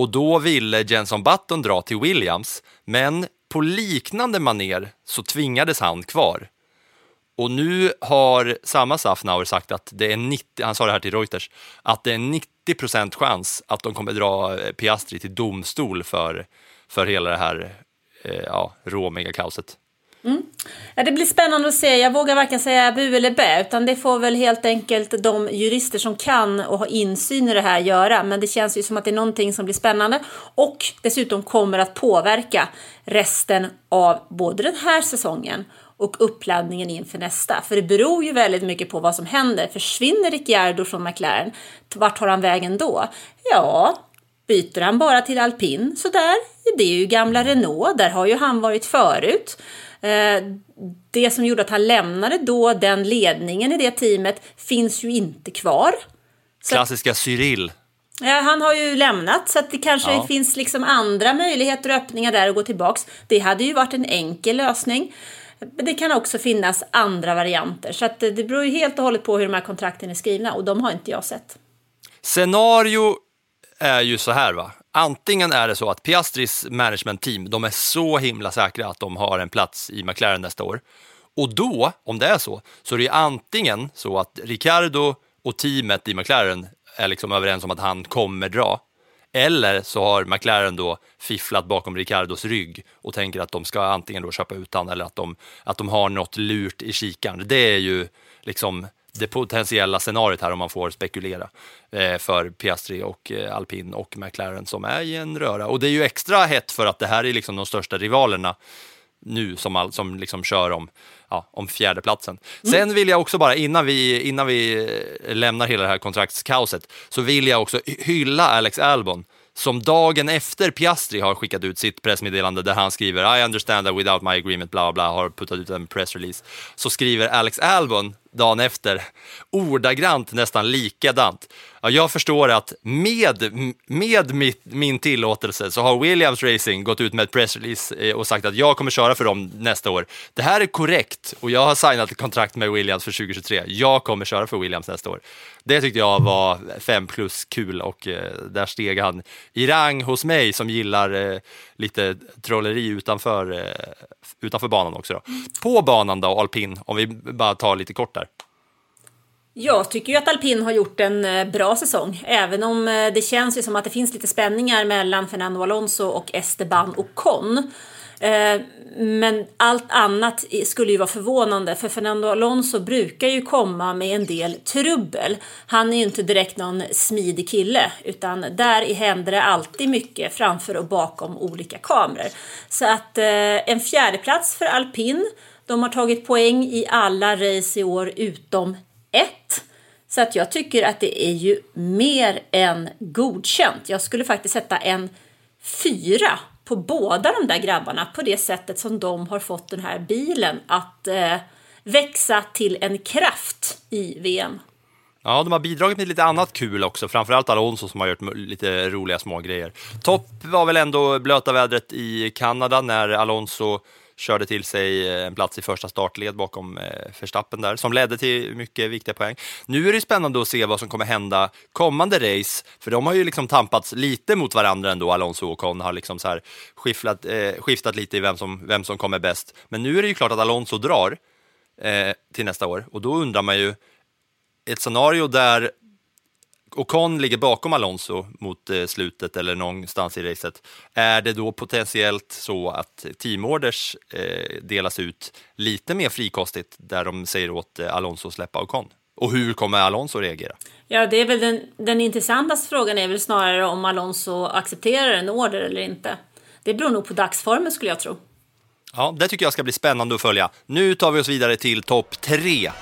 Och då ville Jenson Button dra till Williams, men på liknande maner så tvingades han kvar. Och nu har samma Safnauer sagt att det är 90, han sa det här till Reuters, att det är 90% chans att de kommer dra Piastri till domstol för hela det här råmiga kaoset. Ja, det blir spännande att se. Jag vågar varken säga bu eller bä, utan det får väl helt enkelt de jurister som kan och har insyn i det här göra. Men det känns ju som att det är någonting som blir spännande och dessutom kommer att påverka resten av både den här säsongen och uppladdningen inför nästa. För det beror ju väldigt mycket på vad som händer. Försvinner Ricciardo från McLaren, vart tar han vägen då? Ja, byter han bara till Alpin så där? Det är ju gamla Renault, där har ju han varit förut. Det som gjorde att han lämnade då, den ledningen i det teamet, finns ju inte kvar. Så klassiska Cyril. Ja, han har ju lämnat, så att det kanske finns liksom andra möjligheter och öppningar där att gå tillbaks. Det hade ju varit en enkel lösning. Men det kan också finnas andra varianter. Så att det beror ju helt och hållet på hur de här kontrakten är skrivna, och de har inte jag sett. Scenario är ju så här, va? Antingen är det så att Piastris management-team, de är så himla säkra att de har en plats i McLaren nästa år. Och då, om det är så är det ju antingen så att Ricciardo och teamet i McLaren är liksom överens om att han kommer dra. Eller så har McLaren då fifflat bakom Ricciardos rygg och tänker att de ska antingen då köpa ut han, eller att de har något lurt i kikaren. Det är ju liksom det potentiella scenariot här, om man får spekulera, för Piastri och Alpin och McLaren som är i en röra. Och det är ju extra hett för att det här är liksom de största rivalerna nu som liksom kör om fjärdeplatsen. Sen vill jag också bara, innan vi lämnar hela det här kontraktskaoset, så vill jag också hylla Alex Albon, som dagen efter Piastri har skickat ut sitt pressmeddelande där han skriver I understand that without my agreement bla bla, har puttat ut en pressrelease, så skriver Alex Albon dagen efter ordagrant nästan likadant. Ja, jag förstår att med min tillåtelse så har Williams Racing gått ut med ett pressrelease och sagt att jag kommer köra för dem nästa år. Det här är korrekt och jag har signat ett kontrakt med Williams för 2023. Jag kommer köra för Williams nästa år. Det tyckte jag var 5+ kul, och där steg han i rang hos mig som gillar lite trolleri utanför banan också då. På banan då, Alpin, om vi bara tar lite kort där. Jag tycker ju att Alpin har gjort en bra säsong, även om det känns ju som att det finns lite spänningar mellan Fernando Alonso och Esteban Ocon. Men allt annat skulle ju vara förvånande, för Fernando Alonso brukar ju komma med en del trubbel. Han är ju inte direkt någon smidig kille, utan där händer det alltid mycket framför och bakom olika kameror. Så att en fjärdeplats för Alpin, de har tagit poäng i alla race i år utom 1. Så att jag tycker att det är ju mer än godkänt. Jag skulle faktiskt sätta en 4 på båda de där grabbarna, på det sättet som de har fått den här bilen att växa till en kraft i VM. Ja, de har bidragit med lite annat kul också. Framförallt Alonso som har gjort lite roliga små grejer. Topp var väl ändå blöta vädret i Kanada när Alonso körde till sig en plats i första startled bakom Verstappen där, som ledde till mycket viktiga poäng. Nu är det spännande att se vad som kommer hända kommande race, för de har ju liksom tampats lite mot varandra ändå. Alonso och Ocon har liksom så här skiftat lite i vem som kommer bäst. Men nu är det ju klart att Alonso drar till nästa år, och då undrar man ju, ett scenario där Ocon ligger bakom Alonso mot slutet eller någonstans i racet, är det då potentiellt så att teamorders delas ut lite mer frikostigt där de säger åt Alonso att släppa Ocon? Och hur kommer Alonso reagera? Ja, det är väl den intressantaste frågan är väl snarare om Alonso accepterar en order eller inte. Det beror nog på dagsformen, skulle jag tro. Ja, det tycker jag ska bli spännande att följa. Nu tar vi oss vidare till topp 3.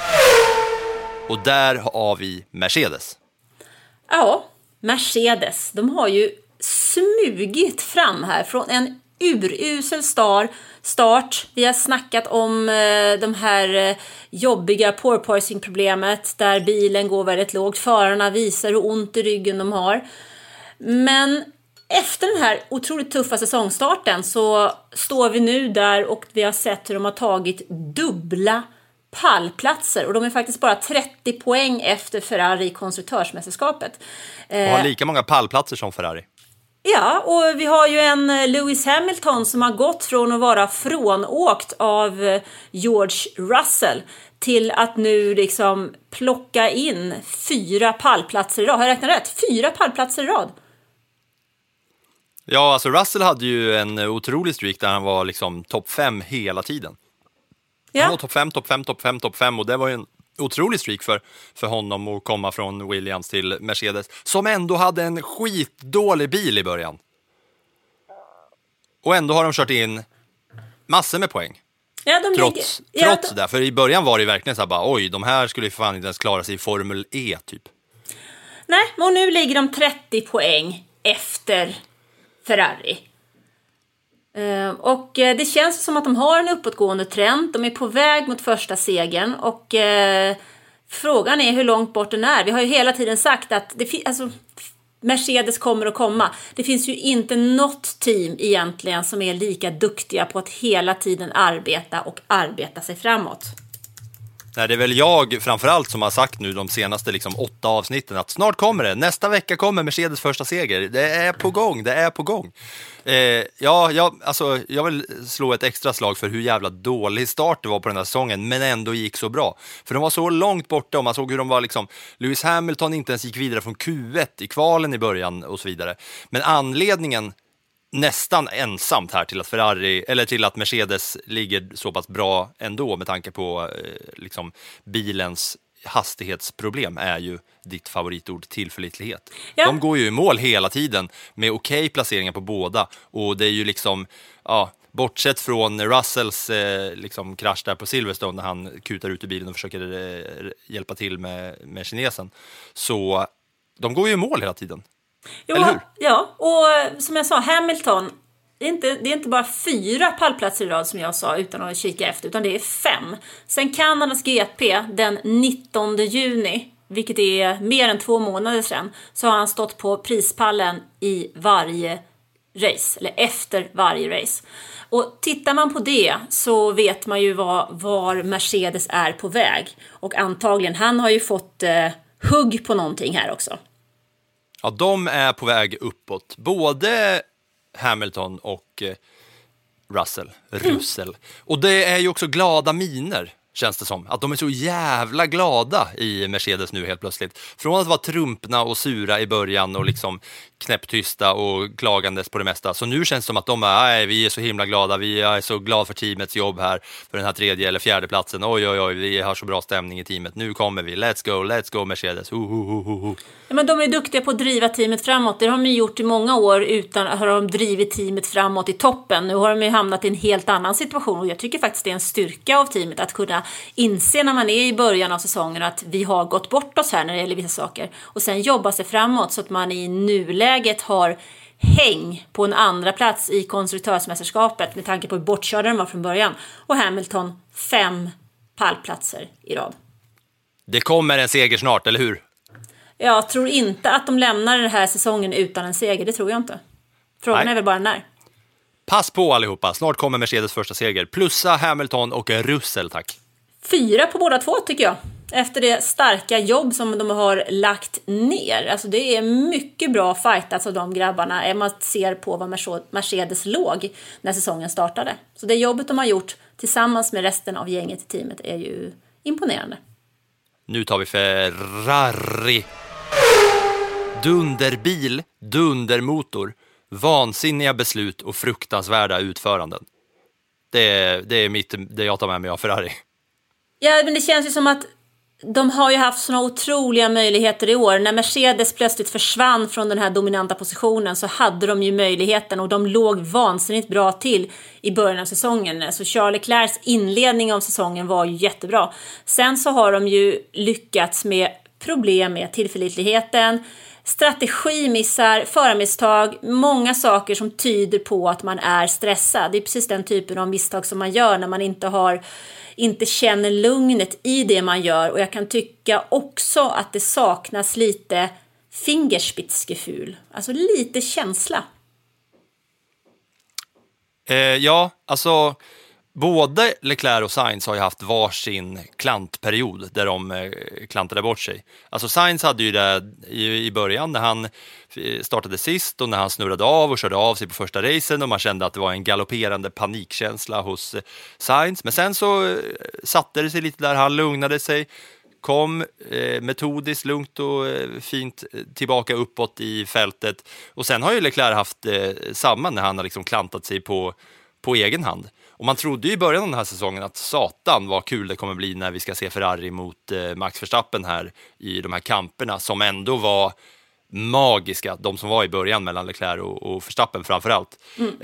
Och där har vi Mercedes. Ja, Mercedes. De har ju smugit fram här från en urusel start. Vi har snackat om de här jobbiga porpoising-problemet där bilen går väldigt lågt. Förarna visar hur ont i ryggen de har. Men efter den här otroligt tuffa säsongstarten så står vi nu där och vi har sett hur de har tagit dubbla pallplatser, och de är faktiskt bara 30 poäng efter Ferrari i konstruktörsmästerskapet. Och har lika många pallplatser som Ferrari. Ja, och vi har ju en Lewis Hamilton som har gått från att vara frånåkt av George Russell till att nu liksom plocka in 4 pallplatser i rad. Har jag räknat rätt? 4 pallplatser i rad. Ja, alltså Russell hade ju en otrolig streak där han var liksom topp 5 hela tiden. Ja. Han var topp 5 och det var ju en otrolig streak för honom att komma från Williams till Mercedes som ändå hade en skitdålig bil i början. Och ändå har de kört in massor med poäng. Ja, trots det. För i början var det verkligen så här bara, oj, de här skulle ju fan inte ens klara sig i Formel E typ. Nej, och nu ligger de 30 poäng efter Ferrari. Och det känns som att de har en uppåtgående trend. De är på väg mot första segern. Och frågan är hur långt bort den är. Vi har ju hela tiden sagt att Mercedes kommer att komma. Det finns ju inte något team egentligen som är lika duktiga på att hela tiden arbeta sig framåt. Nej, det är väl jag framförallt som har sagt nu de senaste 8 avsnitten att snart kommer det. Nästa vecka kommer Mercedes första seger. Det är på gång. Jag vill slå ett extra slag för hur jävla dålig start det var på den här säsongen, men ändå gick så bra. För de var så långt borta och man såg hur de var Lewis Hamilton inte ens gick vidare från Q1 i kvalen i början och så vidare. Men anledningen nästan ensamt här till att Ferrari eller till att Mercedes ligger så pass bra ändå med tanke på bilens hastighetsproblem är ju ditt favoritord, tillförlitlighet. Ja. De går ju i mål hela tiden med okej placeringar på båda och det är ju bortsett från Russells krasch där på Silverstone när han kutar ut ur bilen och försöker hjälpa till med kinesen, så de går ju i mål hela tiden. Jo, eller hur? Ja, och som jag sa, Hamilton, det är inte bara 4 pallplatser i rad som jag sa utan att kika efter, utan det är 5. Sen Kanadas GP den 19 juni, vilket är mer än 2 månader sedan, så har han stått på prispallen i varje race, eller efter varje race. Och tittar man på det så vet man ju var Mercedes är på väg. Och antagligen, han har ju fått hugg på någonting här också. Ja, de är på väg uppåt. Både Hamilton och Russell. Och det är ju också glada miner, känns det som. Att de är så jävla glada i Mercedes nu helt plötsligt. Från att vara trumpna och sura i början och knäpptysta och klagandes på det mesta. Så nu känns det som att vi är så himla glada. Vi är så glada för teamets jobb här. För den här 3:e eller 4:e platsen. Oj, vi har så bra stämning i teamet. Nu kommer vi. Let's go Mercedes. Ja, men de är duktiga på att driva teamet framåt. Det har de gjort i många år utan att ha drivit teamet framåt i toppen. Nu har de ju hamnat i en helt annan situation. Och jag tycker faktiskt det är en styrka av teamet att kunna inse när man är i början av säsongen att vi har gått bort oss här när det gäller vissa saker. Och sen jobba sig framåt så att man i nuläget har häng på en andra plats i konstruktörsmästerskapet med tanke på hur bortkörda de var från början. Och Hamilton 5 pallplatser i rad. Det kommer en seger snart, eller hur? Jag tror inte att de lämnar den här säsongen utan en seger, det tror jag inte. Frågan är väl bara när. Pass på allihopa, snart kommer Mercedes första seger. Plussa Hamilton och Russell, tack. 4 på båda två tycker jag. Efter det starka jobb som de har lagt ner. Alltså det är mycket bra fightats av de grabbarna. Man ser på vad Mercedes låg när säsongen startade. Så det jobbet de har gjort tillsammans med resten av gänget i teamet är ju imponerande. Nu tar vi Ferrari. Dunderbil, dundermotor, vansinniga beslut och fruktansvärda utföranden. Det är det jag tar med mig av Ferrari. Ja, men det känns ju som att de har ju haft såna otroliga möjligheter i år. När Mercedes plötsligt försvann från den här dominanta positionen så hade de ju möjligheten och de låg vansinnigt bra till i början av säsongen. Så Charles Leclercs inledning av säsongen var ju jättebra. Sen så har de ju lyckats med problem med tillförlitligheten, strategimissar, förarmisstag, många saker som tyder på att man är stressad. Det är precis den typen av misstag som man gör när man inte känner lugnet i det man gör. Och jag kan tycka också att det saknas lite fingerspitzgefühl, alltså lite känsla. Ja, alltså både Leclerc och Sainz har ju haft varsin klantperiod där de klantade bort sig. Alltså Sainz hade ju det i början när han startade sist och när han snurrade av och körde av sig på första racen och man kände att det var en galopperande panikkänsla hos Sainz. Men sen så satte det sig lite där, han lugnade sig, kom metodiskt, lugnt och fint tillbaka uppåt i fältet. Och sen har ju Leclerc haft samma när han har liksom klantat sig på egen hand. Och man trodde ju i början av den här säsongen att satan vad kul det kommer bli när vi ska se Ferrari mot Max Verstappen här i de här kamperna som ändå var magiska, de som var i början mellan Leclerc och Verstappen framförallt.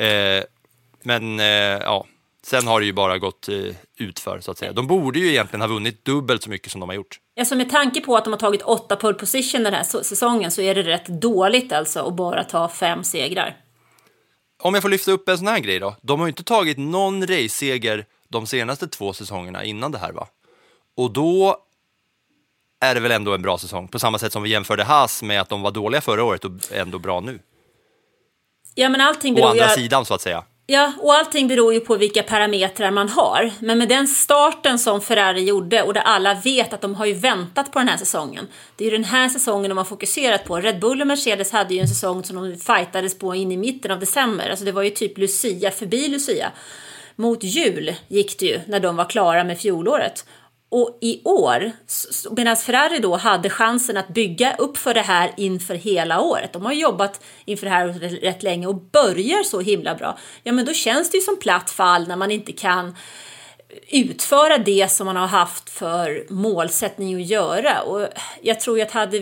Ja, sen har det ju bara gått utför så att säga. De borde ju egentligen ha vunnit dubbelt så mycket som de har gjort. Alltså med tanke på att de har tagit 8 pole position den här säsongen så är det rätt dåligt alltså att bara ta 5 segrar. Om jag får lyfta upp en sån här grej då. De har ju inte tagit någon race-seger de senaste 2 säsongerna innan det här va? Och då är det väl ändå en bra säsong. På samma sätt som vi jämförde Haas med att de var dåliga förra året och ändå bra nu. Ja, men allting beror å andra sidan så att säga. Ja, och allting beror ju på vilka parametrar man har. Men med den starten som Ferrari gjorde och där alla vet att de har ju väntat på den här säsongen. Det är ju den här säsongen de har fokuserat på. Red Bull och Mercedes hade ju en säsong som de fightades på in i mitten av december. Alltså det var ju typ Lucia förbi Lucia. Mot jul gick det ju när de var klara med fjolåret. Och i år, medan Ferrari då hade chansen att bygga upp för det här inför hela året. De har jobbat inför det här rätt länge och börjar så himla bra. Ja, men då känns det ju som platt fall när man inte kan utföra det som man har haft för målsättning att göra. Och jag tror ju att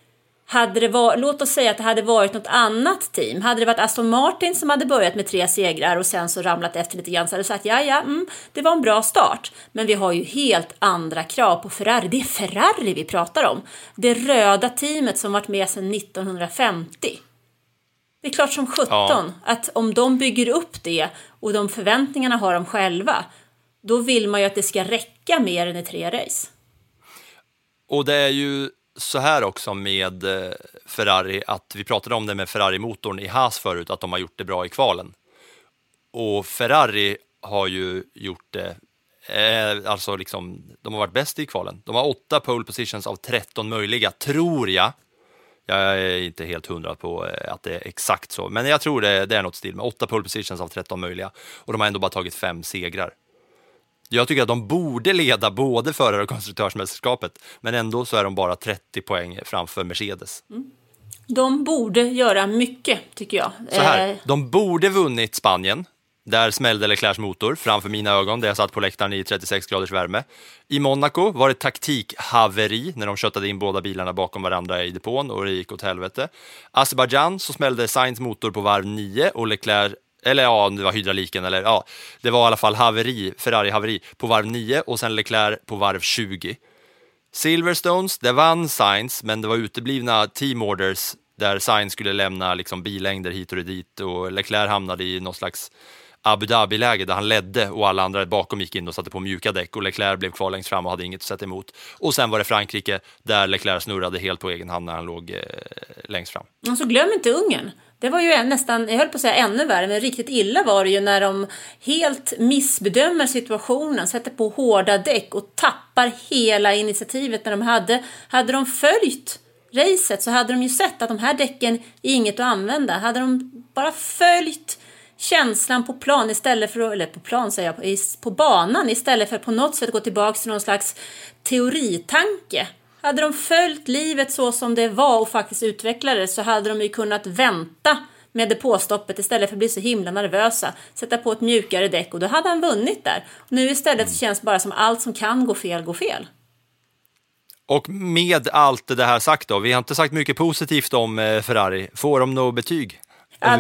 låt oss säga att det hade varit något annat team. Hade det varit Aston Martin som hade börjat med 3 segrar och sen så ramlat efter lite grann så hade det sagt det var en bra start. Men vi har ju helt andra krav på Ferrari. Det är Ferrari vi pratar om. Det röda teamet som varit med sedan 1950. Det är klart som 17 att om de bygger upp det och de förväntningarna har de själva, då vill man ju att det ska räcka mer än i 3 race. Och det är ju så här också med Ferrari, att vi pratade om det med Ferrari-motorn i Haas förut, att de har gjort det bra i kvalen. Och Ferrari har ju gjort det, alltså liksom, de har varit bäst i kvalen. De har 8 pole positions av 13 möjliga, tror jag. Jag är inte helt 100 på att det är exakt så, men jag tror det är något stil med 8 pole positions av 13 möjliga. Och de har ändå bara tagit 5 segrar. Jag tycker att de borde leda både förare- och konstruktörsmästerskapet, men ändå så är de bara 30 poäng framför Mercedes. De borde göra mycket, tycker jag. Så här, de borde vunnit Spanien. Där smällde Leclercs motor framför mina ögon där jag satt på läktaren i 36 graders värme. I Monaco var det taktikhaveri när de köttade in båda bilarna bakom varandra i depån och det gick åt helvete. Azerbaijan så smällde Sainz motor på varv 9 och Leclerc, eller ja, det var hydrauliken, eller ja, det var i alla fall Ferrari-haveri på varv 9 och sen Leclerc på varv 20. Silverstones, det vann Sainz, men det var uteblivna team orders där Sainz skulle lämna liksom bilängder hit och dit och Leclerc hamnade i någon slags Abu Dhabi-läge där han ledde och alla andra bakom gick in och satte på mjuka däck och Leclerc blev kvar längst fram och hade inget att sätta emot. Och sen var det Frankrike där Leclerc snurrade helt på egen hand när han låg längst fram. Och så glöm inte Ungern. Det var ju nästan, jag höll på att säga ännu värre, men riktigt illa var det ju när de helt missbedömer situationen, sätter på hårda däck och tappar hela initiativet. När de hade de följt racet så hade de ju sett att de här däcken är inget att använda. Hade de bara följt känslan på plan istället för, eller på plan säger jag, på banan istället för på något sätt gå tillbaka till någon slags teoritanke. Hade de följt livet så som det var och faktiskt utvecklade det så hade de ju kunnat vänta med depåstoppet istället för att bli så himla nervösa. Sätta på ett mjukare däck och då hade han vunnit där. Och nu istället känns bara som allt som kan gå fel går fel. Och med allt det här sagt då, vi har inte sagt mycket positivt om Ferrari. Får de något betyg? Ja,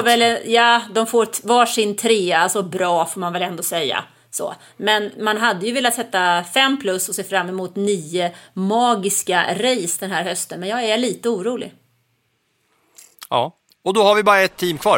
de får varsin 3, alltså bra får man väl ändå säga. Så. Men man hade ju velat sätta 5+ och se fram emot 9 magiska race den här hösten. Men jag är lite orolig. Ja, och då har vi bara ett team kvar.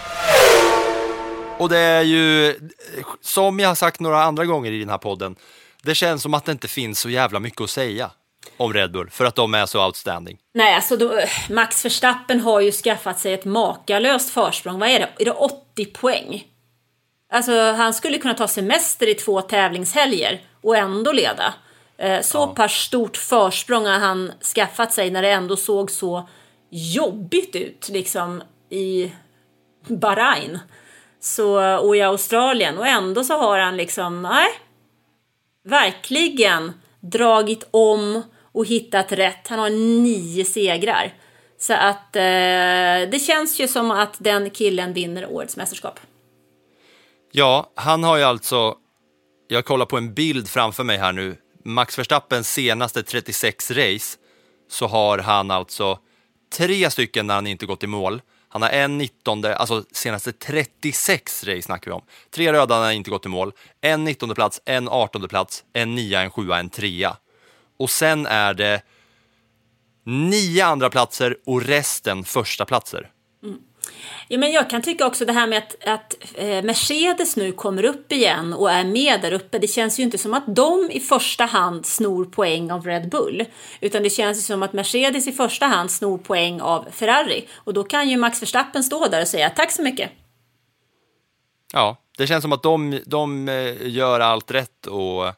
Och det är ju, som jag har sagt några andra gånger i den här podden, det känns som att det inte finns så jävla mycket att säga om Red Bull för att de är så outstanding. Nej, alltså Max Verstappen har ju skaffat sig ett makalöst försprång. Vad är det? Är det 80 poäng? Alltså han skulle kunna ta semester i 2 tävlingshelger och ändå leda. Så pass stort försprång har han skaffat sig när det ändå såg så jobbigt ut liksom i Bahrain och i Australien. Och ändå så har han liksom, verkligen dragit om och hittat rätt. Han har 9 segrar. Så att det känns ju som att den killen vinner årets mästerskap. Ja, han har ju alltså, jag kollar på en bild framför mig här nu, Max Verstappens senaste 36 race, så har han alltså 3 stycken när han inte gått i mål. Han har en 19:e, alltså senaste 36 race snackar vi om. 3 röda när han inte gått i mål. En 19:e plats, en 18:e plats, en 9, en 7, en 3. Och sen är det 9 andra platser och resten första platser. Ja, men jag kan tycka också det här med att Mercedes nu kommer upp igen och är med där uppe. Det känns ju inte som att de i första hand snor poäng av Red Bull. Utan det känns ju som att Mercedes i första hand snor poäng av Ferrari. Och då kan ju Max Verstappen stå där och säga tack så mycket. Ja, det känns som att de gör allt rätt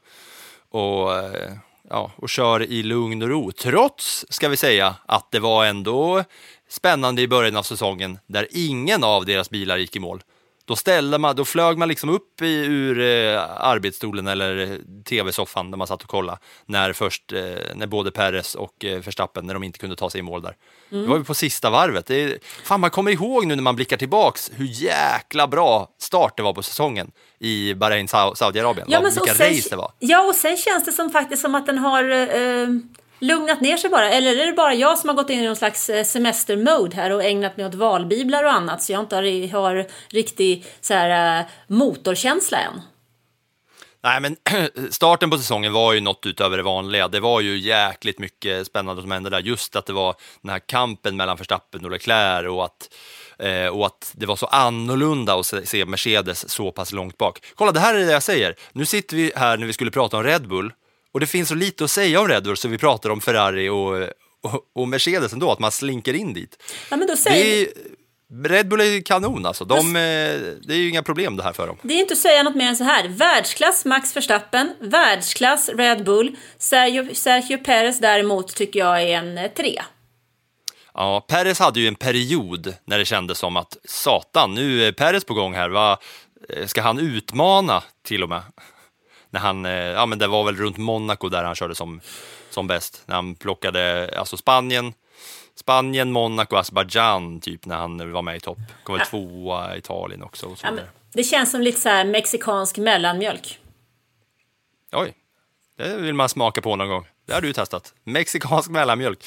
och kör i lugn och ro. Trots, ska vi säga, att det var ändå spännande i början av säsongen där ingen av deras bilar gick i mål. Då flög man liksom upp ur arbetsstolen eller tv-soffan där man satt och kollade när både Perez och Verstappen, när de inte kunde ta sig i mål där. Det var ju på sista varvet. Man kommer ihåg nu när man blickar tillbaks hur jäkla bra start det var på säsongen i Bahrain, Saudiarabien. Ja, vilka race det var. Ja, och sen känns det som faktiskt som att den har lugnat ner sig bara. Eller är det bara jag som har gått in i någon slags semestermode här och ägnat mig åt valbiblar och annat, så jag inte har riktig så här motorkänsla än? Nej, men starten på säsongen var ju något utöver det vanliga. Det var ju jäkligt mycket spännande som hände där. Just att det var den här kampen mellan Verstappen och Leclerc och att det var så annorlunda att se Mercedes så pass långt bak. Kolla, det här är det jag säger. Nu sitter vi här när vi skulle prata om Red Bull och det finns så lite att säga om Red Bull så vi pratar om Ferrari och Mercedes ändå, att man slinker in dit. Ja, men då säger Red Bull är kanon alltså. Det är ju inga problem det här för dem. Det är inte att säga något mer än så här. Världsklass Max Verstappen, världsklass Red Bull. Sergio Perez däremot tycker jag är en 3. Ja, Perez hade ju en period när det kändes som att satan, nu är Perez på gång här. Ska han utmana till och med? När han, men det var väl runt Monaco där han körde som bäst. När han plockade alltså Spanien, Monaco, Azerbaijan typ när han var med i topp. Kommer 2 Italien också. Och så det känns som lite så här mexikansk mellanmjölk. Oj, det vill man smaka på någon gång. Det har du testat. Mexikansk mellanmjölk.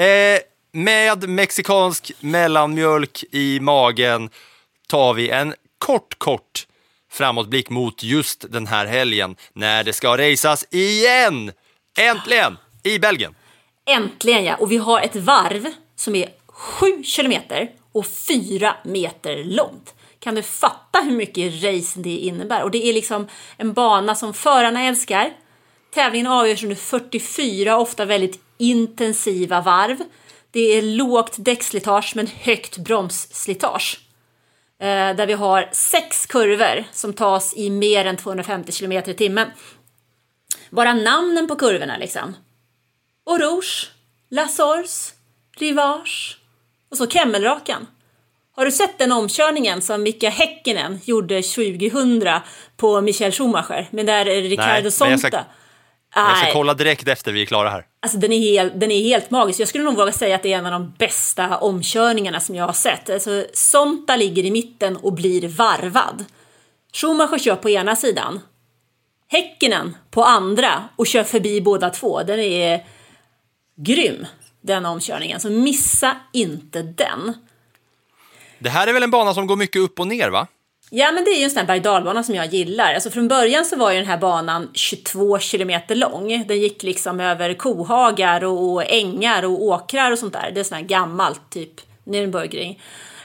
Med mexikansk mellanmjölk i magen tar vi en kort framåtblick mot just den här helgen när det ska raceas igen. Äntligen i Belgien. Äntligen, ja. Och vi har ett varv som är 7 kilometer och 4 meter långt. Kan du fatta hur mycket race det innebär? Och det är liksom en bana som förarna älskar. Tävlingen avgörs under 44, ofta väldigt intensiva varv. Det är lågt däckslitage men högt bromsslitage. Där vi har 6 kurvor som tas i mer än 250 km i timmen. Bara namnen på kurvorna liksom. Eau Rouge, La Source, Rivage och så Kemmelrakan. Har du sett den omkörningen som Mika Häkkinen gjorde 2000 på Michael Schumacher med där Ricardo Sonta? Jag ska kolla direkt efter vi är klara här. Alltså den är helt magisk. Jag skulle nog våga säga att det är en av de bästa omkörningarna som jag har sett. Alltså, Sonta ligger i mitten och blir varvad. Schumacher kör på ena sidan. Häkkinen på andra och kör förbi båda två. Den är grym, den omkörningen. Så missa inte den. Det här är väl en bana som går mycket upp och ner, va? Ja, men det är ju en sån här berg-dalbana som jag gillar. Alltså från början så var ju den här banan 22 kilometer lång. Den gick liksom över kohagar och ängar och åkrar och sånt där. Det är sån här gammalt typ Nürburgring.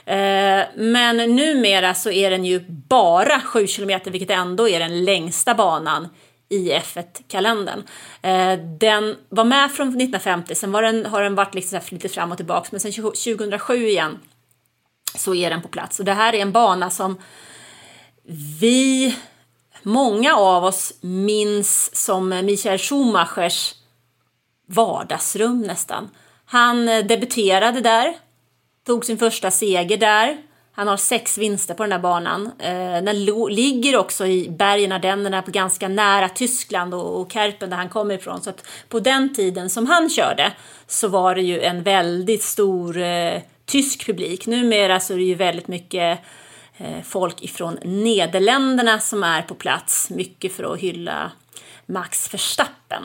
Men numera så är den ju bara 7 kilometer, vilket ändå är den längsta banan i F1-kalendern. Den var med från 1950, sen har den varit liksom lite fram och tillbaka, men sen 2007 igen så är den på plats. Och det här är en bana som många av oss minns som Michael Schumachers vardagsrum nästan. Han debuterade där, tog sin första seger där. Han har 6 vinster på den här banan. Den ligger också i bergen Ardennerna på ganska nära Tyskland och Kerpen där han kommer ifrån. Så att på den tiden som han körde så var det ju en väldigt stor tysk publik. Numera så är det ju väldigt mycket folk ifrån Nederländerna som är på plats. Mycket för att hylla Max Verstappen.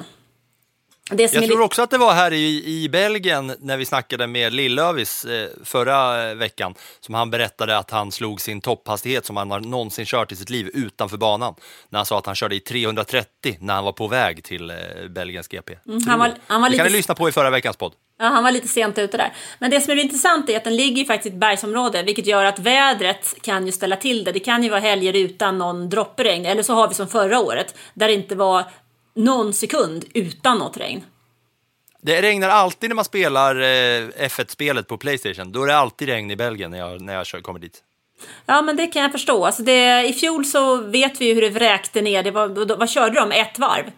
Jag tror också att det var här i Belgien när vi snackade med Lillövis förra veckan som han berättade att han slog sin topphastighet som han har någonsin kört i sitt liv utanför banan. När han sa att han körde i 330 när han var på väg till Belgiens GP. Han var det kan ni lyssna på i förra veckans podd. Ja, han var lite sent ute där. Men det som är intressant är att den ligger faktiskt i ett bergsområde, vilket gör att vädret kan ju ställa till det. Det kan ju vara helger utan någon droppregn. Eller så har vi som förra året där det inte var någon sekund utan något regn. Det regnar alltid när man spelar F1-spelet på PlayStation. Då är det alltid regn i Belgien när jag kommer dit. Ja, men det kan jag förstå. Alltså i fjol så vet vi ju hur det vräkte ner. Vad körde de? 1 varv?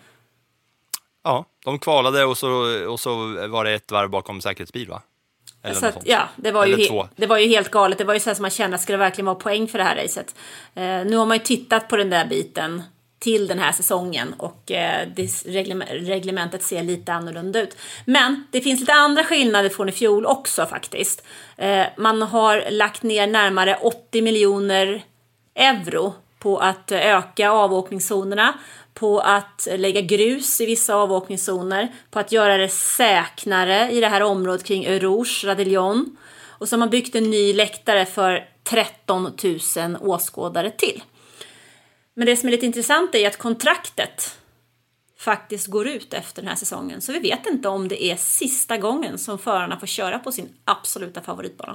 Ja, de kvalade och så var det 1 varv bakom säkerhetsbil, va? Eller så att, ja, det var ju helt galet. Det var ju så här som man kände att ska det verkligen vara poäng för det här racet. Nu har man ju tittat på den där biten till den här säsongen och reglementet ser lite annorlunda ut. Men det finns lite andra skillnader från i fjol också faktiskt. Man har lagt ner närmare 80 miljoner euro på att öka avåkningszonerna, på att lägga grus i vissa avåkningszoner, på att göra det säkrare i det här området kring Erouge, Radillon. Och så har man byggt en ny läktare för 13 000 åskådare till. Men det som är lite intressant är att kontraktet faktiskt går ut efter den här säsongen. Så vi vet inte om det är sista gången som förarna får köra på sin absoluta favoritbana.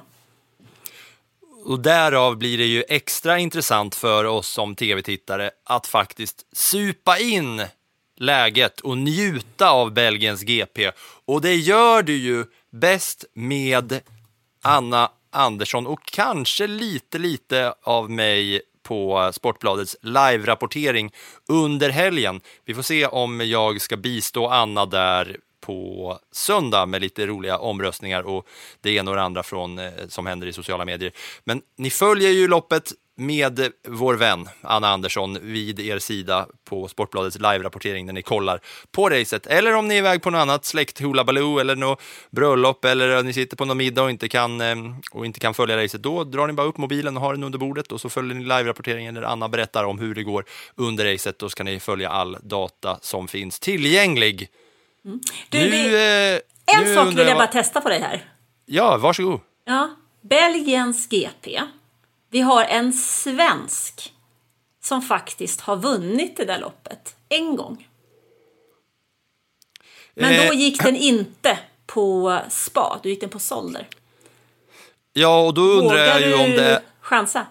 Och därav blir det ju extra intressant för oss som tv-tittare att faktiskt supa in läget och njuta av Belgiens GP. Och det gör du ju bäst med Anna Andersson och kanske lite av mig på Sportbladets live-rapportering under helgen. Vi får se om jag ska bistå Anna där på söndag med lite roliga omröstningar och det ena och det andra som händer i sociala medier. Men ni följer ju loppet med vår vän Anna Andersson vid er sida på Sportbladets live-rapportering när ni kollar på racet. Eller om ni är iväg på något annat släkt hula-baloo eller något bröllop eller ni sitter på någon middag och inte kan följa racet. Då drar ni bara upp mobilen och har den under bordet och så följer ni live-rapporteringen där Anna berättar om hur det går under racet. Då ska ni följa all data som finns tillgänglig. Mm. En sak vill jag bara testa på dig här. Ja, varsågod. Ja, Belgiens GP. Vi har en svensk som faktiskt har vunnit det där loppet en gång. Men då gick den inte på Spa, då gick den på Zolder. Ja, och då undrar jag ju om det... chansa?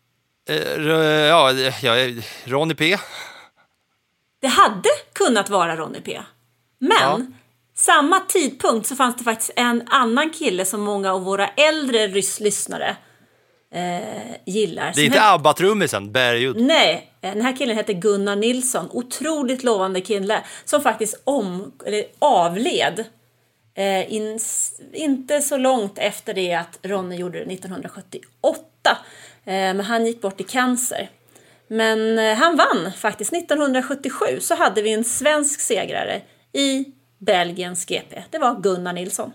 Ronnie P. Det hade kunnat vara Ronnie P. Men samma tidpunkt så fanns det faktiskt en annan kille som många av våra äldre lyssnare gillar. Det är inte ABBA-trummisen, Bergud. Nej, den här killen heter Gunnar Nilsson. Otroligt lovande kille som faktiskt avled inte så långt efter det att Ronny gjorde det 1978. Men han gick bort i cancer. Men han vann faktiskt 1977, så hade vi en svensk segrare i Belgiens GP. Det var Gunnar Nilsson.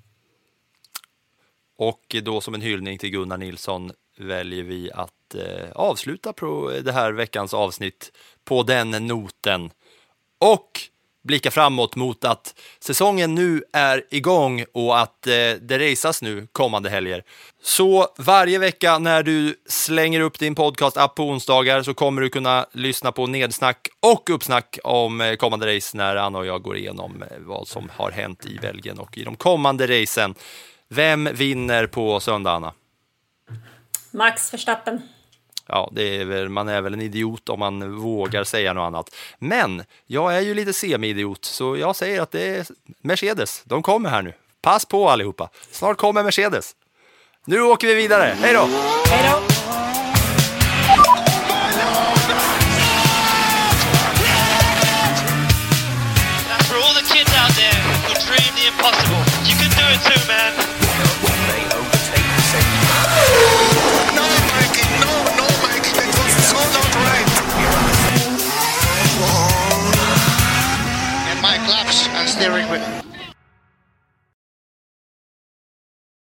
Och då som en hyllning till Gunnar Nilsson väljer vi att avsluta det här veckans avsnitt på den noten. Och blicka framåt mot att säsongen nu är igång och att det raceas nu kommande helger. Så varje vecka när du slänger upp din podcast-app på onsdagar så kommer du kunna lyssna på nedsnack och uppsnack om kommande race när Anna och jag går igenom vad som har hänt i Belgien och i de kommande racen. Vem vinner på söndag, Anna? Max Verstappen. Ja, man är väl en idiot om man vågar säga något annat. Men jag är ju lite semi-idiot, så jag säger att det är Mercedes. De kommer här nu. Pass på allihopa. Snart kommer Mercedes. Nu åker vi vidare. Hej då! Hej då! too, man. No, Mikey, no, Mikey, that was so not right. Get my claps and steering wheel.